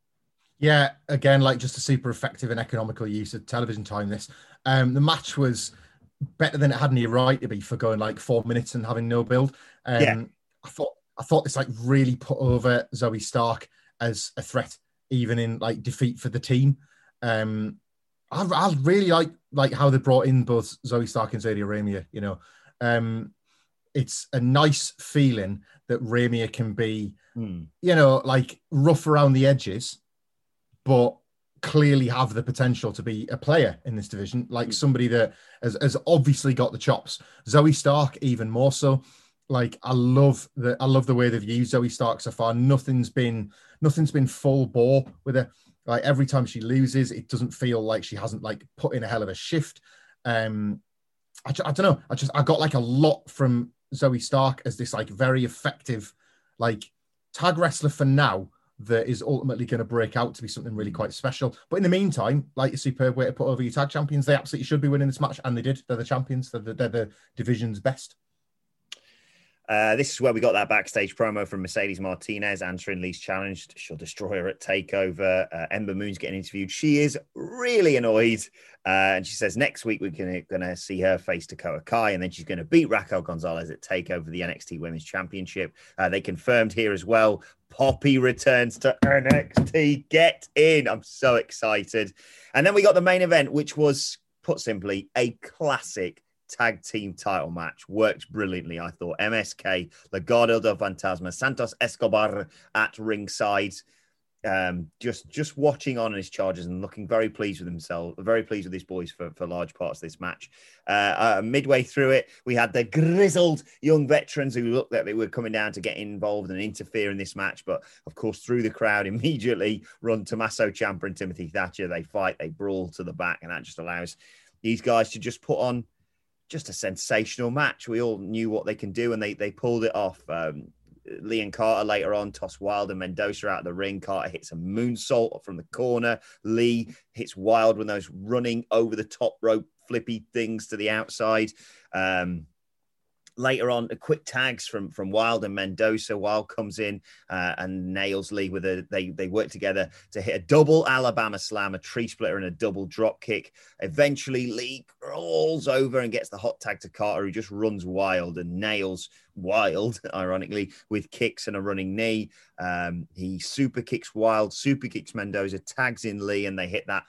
Yeah, again, like just a super effective and economical use of television time. This, um, the match was better than it had any right to be for going like four minutes and having no build. Um, yeah. I thought I thought this like really put over Zoe Stark as a threat, even in like defeat for the team. Um, I, I really like like how they brought in both Zoe Stark and Zayda Ramir. You know, um, it's a nice feeling that Ramir can be, hmm. you know, like rough around the edges, but clearly have the potential to be a player in this division, like somebody that has, has obviously got the chops. Zoe Stark, even more so. Like I love the I love the way they've used Zoe Stark so far. Nothing's been nothing's been full bore with her. Like every time she loses, it doesn't feel like she hasn't like put in a hell of a shift. Um, I, I don't know. I just I got like a lot from Zoe Stark as this like very effective, like tag wrestler for now, that is ultimately going to break out to be something really quite special. But in the meantime, like a superb way to put over your tag champions. They absolutely should be winning this match, and they did. They're the champions. They're the, they're the division's best. Uh, this is where we got that backstage promo from Mercedes Martinez answering Lee's challenge. She'll destroy her at TakeOver. Uh, Ember Moon's getting interviewed. She is really annoyed. Uh, and she says next week we're going to see her face Dakota Kai, and then she's going to beat Raquel Gonzalez at TakeOver, the N X T Women's Championship. Uh, they confirmed here as well, Poppy returns to N X T. Get in. I'm so excited. And then we got the main event, which was, put simply, a classic tag team title match. Worked brilliantly, I thought. M S K, Legado del Fantasma, Santos Escobar at ringside. Um, just just watching on his charges and looking very pleased with himself, very pleased with his boys for, for large parts of this match. Uh, uh, midway through it, we had the grizzled young veterans who looked like they were coming down to get involved and interfere in this match. But of course, through the crowd, immediately run Tommaso Ciampa and Timothy Thatcher. They fight, they brawl to the back, and that just allows these guys to just put on just a sensational match. We all knew what they can do, and they they pulled it off. Um, Lee and Carter later on toss Wilde and Mendoza out of the ring. Carter hits a moonsault from the corner. Lee hits Wilde with those running over the top rope flippy things to the outside. Um, later on, quick tags from, from Wilde and Mendoza. Wilde comes in uh, and nails Lee with a, they, they work together to hit a double Alabama slam, a tree splitter, and a double drop kick. Eventually, Lee crawls over and gets the hot tag to Carter, who just runs wild and nails Wilde, ironically, with kicks and a running knee. Um, he super kicks Wilde, super kicks Mendoza, tags in Lee, and they hit that,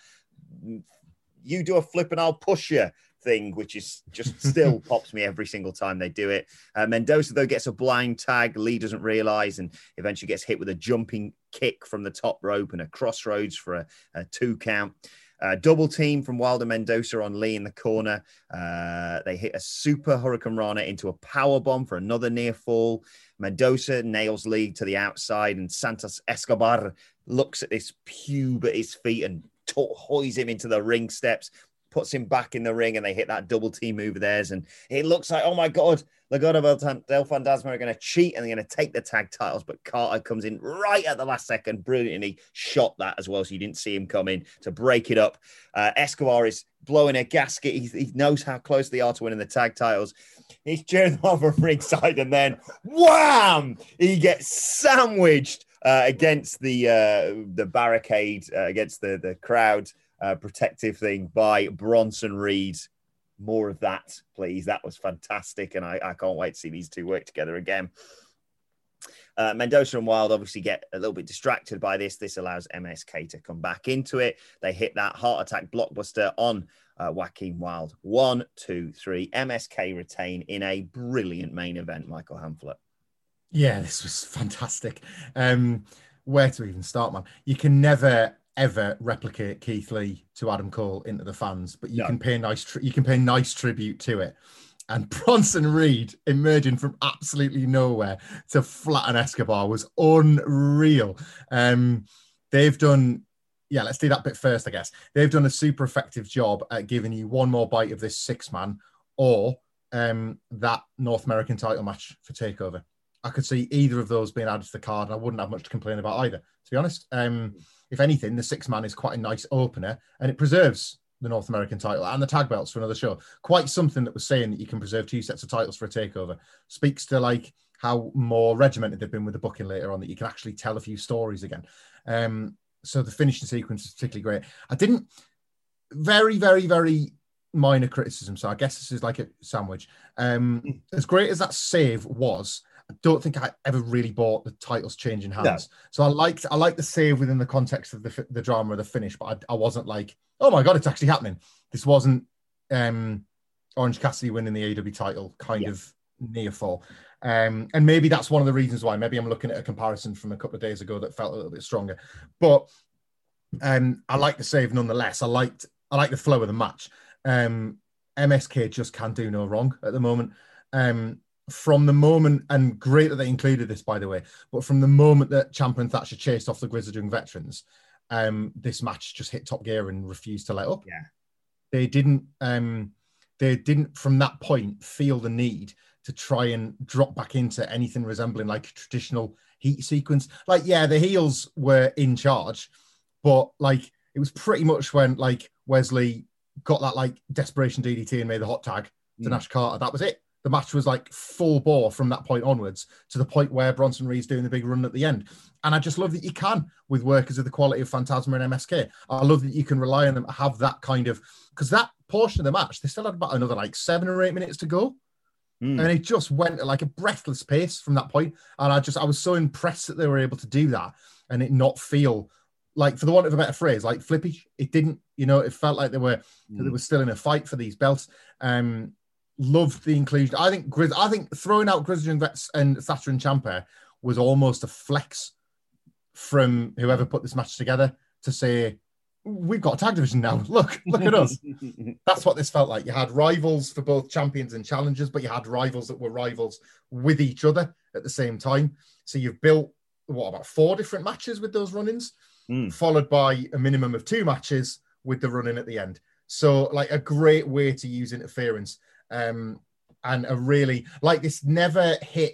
you do a flip and I'll push you thing, which is just still pops me every single time they do it. Uh, Mendoza, though, gets a blind tag. Lee doesn't realize and eventually gets hit with a jumping kick from the top rope and a crossroads for a, a two count. Uh, double team from Wilder Mendoza on Lee in the corner. Uh, they hit a super Hurricane Rana into a power bomb for another near fall. Mendoza nails Lee to the outside, and Santos Escobar looks at this pube at his feet and to- hoys him into the ring steps, puts him back in the ring, and they hit that double team move of theirs. And it looks like, oh my God, Legado del Fantasma are going to cheat and they're going to take the tag titles. But Carter comes in right at the last second, brilliantly shot that as well, so you didn't see him come in to break it up. Uh, Escobar is blowing a gasket. He, he knows how close they are to winning the tag titles. He's cheering them over ringside, and then wham! He gets sandwiched uh, against the uh, the barricade, uh, against the, the crowd. Uh, protective thing by Bronson Reed. More of that, please. That was fantastic, and I, I can't wait to see these two work together again. Uh, Mendoza and Wilde obviously get a little bit distracted by this. This allows M S K to come back into it. They hit that heart attack blockbuster on uh, Joaquin Wilde. One, two, three. M S K retain in a brilliant main event, Michael Hamflett. Yeah, this was fantastic. Um, where to even start, man? You can never, ever replicate Keith Lee to Adam Cole into the fans, but you no. can pay nice tri- you can pay nice tribute to it. And Bronson Reed emerging from absolutely nowhere to flatten Escobar was unreal. Um, they've done, yeah, let's do that bit first, I guess. They've done a super effective job at giving you one more bite of this six-man or um, that North American title match for TakeOver. I could see either of those being added to the card, and I wouldn't have much to complain about either, to be honest. Um, if anything, the six-man is quite a nice opener, and it preserves the North American title and the tag belts for another show. Quite something that was saying that you can preserve two sets of titles for a takeover. Speaks to like how more regimented they've been with the booking later on, that you can actually tell a few stories again. Um, so the finishing sequence is particularly great. I didn't, very, very, very minor criticism. So I guess this is like a sandwich. Um, as great as that save was, I don't think I ever really bought the titles changing hands. No. So I liked I liked the save within the context of the the drama of the finish, but I, I wasn't like, oh my God, it's actually happening. This wasn't um, Orange Cassidy winning the A E W title kind yeah. of near fall. Um, and maybe that's one of the reasons why. Maybe I'm looking at a comparison from a couple of days ago that felt a little bit stronger. But um, I like the save nonetheless. I liked I like the flow of the match. Um, M S K just can do no wrong at the moment. Um, From the moment, and great that they included this, by the way, but from the moment that Ciampa and Thatcher chased off the Grizzled Young Veterans, um, this match just hit top gear and refused to let up. Yeah, they didn't. Um, they didn't, from that point, feel the need to try and drop back into anything resembling like a traditional heat sequence. Like, yeah, the heels were in charge, but like it was pretty much when like Wesley got that like desperation D D T and made the hot tag to mm. Nash Carter. That was it. The match was like full bore from that point onwards to the point where Bronson Reed's doing the big run at the end. And I just love that you can with workers of the quality of Phantasma and M S K. I love that you can rely on them to have that kind of, because that portion of the match, they still had about another like seven or eight minutes to go. Mm. And it just went at like a breathless pace from that point. And I just, I was so impressed that they were able to do that and it not feel like, for the want of a better phrase, like flippy. It didn't, you know, it felt like they were, mm. that they were still in a fight for these belts. Um, Loved the inclusion. I think Grizz, I think throwing out Grizzly and Vets and Thatcher and Ciampa was almost a flex from whoever put this match together to say, we've got a tag division now. Look, look at us. That's what this felt like. You had rivals for both champions and challengers, but you had rivals that were rivals with each other at the same time. So you've built, what, about four different matches with those run-ins, mm. followed by a minimum of two matches with the run-in at the end. So like a great way to use interference. Um, and a really, like this never hit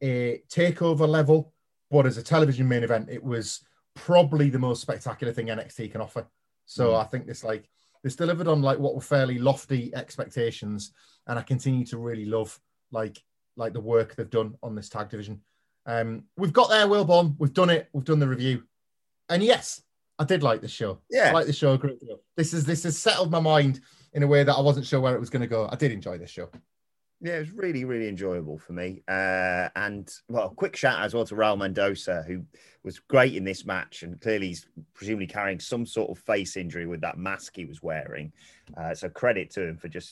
a takeover level, but as a television main event, it was probably the most spectacular thing N X T can offer. So mm. I think this like this delivered on like what were fairly lofty expectations, and I continue to really love like like the work they've done on this tag division. Um, we've got there, Wilborn. We've done it. We've done the review, and yes, I did like this show. Yeah, I like the show a great deal. This is this has settled my mind in a way that I wasn't sure where it was going to go. I did enjoy this show. Yeah, it was really, really enjoyable for me. Uh, and, well, quick shout out as well to Raul Mendoza, who was great in this match. And clearly he's presumably carrying some sort of face injury with that mask he was wearing. Uh, so credit to him for just,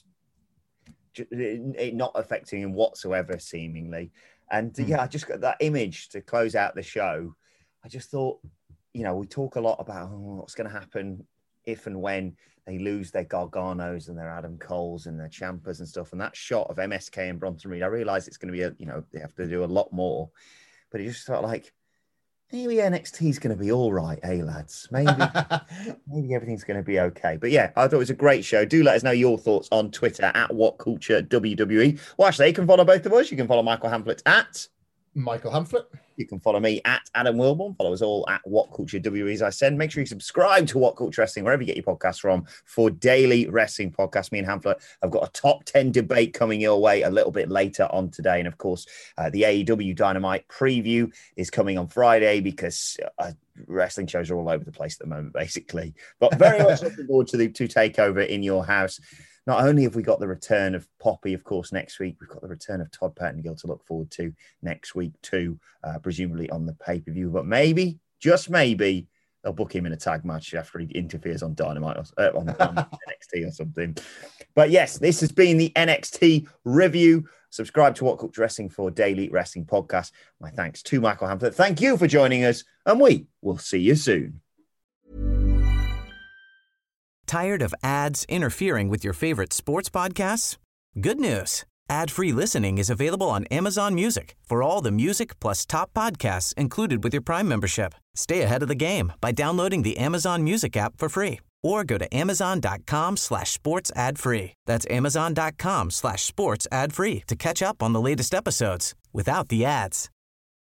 just it not affecting him whatsoever, seemingly. And, mm. yeah, I just got that image to close out the show. I just thought, you know, we talk a lot about oh, what's going to happen if and when they lose their Garganos and their Adam Coles and their Ciampas and stuff. And that shot of M S K and Bronson Reed, I realise it's going to be, a, you know, they have to do a lot more. But it just felt like, maybe N X T's going to be all right, eh, lads? Maybe, maybe everything's going to be okay. But yeah, I thought it was a great show. Do let us know your thoughts on Twitter at WhatCultureWWE. Well, actually, you can follow both of us. You can follow Michael Hamflett at Michael Hamflett. You can follow me at Adam Wilborn. Follow us all at What Culture W E, as I said. Make sure you subscribe to What Culture Wrestling, wherever you get your podcasts from, for daily wrestling podcasts. Me and Hamflett have got a top ten debate coming your way a little bit later on today. And of course, uh, the A E W Dynamite preview is coming on Friday because uh, wrestling shows are all over the place at the moment, basically. But very much looking forward to the to take over in your house. not only have we got the return of Poppy, of course, next week, we've got the return of Todd Pettengill to look forward to next week too, uh, presumably on the pay-per-view. But maybe, just maybe, they'll book him in a tag match after he interferes on Dynamite, or, uh, on, on N X T or something. But yes, this has been the N X T review. Subscribe to What Culture Wrestling for daily wrestling podcast. My thanks to Michael Hamflett. Thank you for joining us, and we will see you soon. Tired of ads interfering with your favorite sports podcasts? Good news. Ad-free listening is available on Amazon Music for all the music plus top podcasts included with your Prime membership. Stay ahead of the game by downloading the Amazon Music app for free or go to amazon.com slash sports ad free. That's amazon.com slash sports ad free to catch up on the latest episodes without the ads.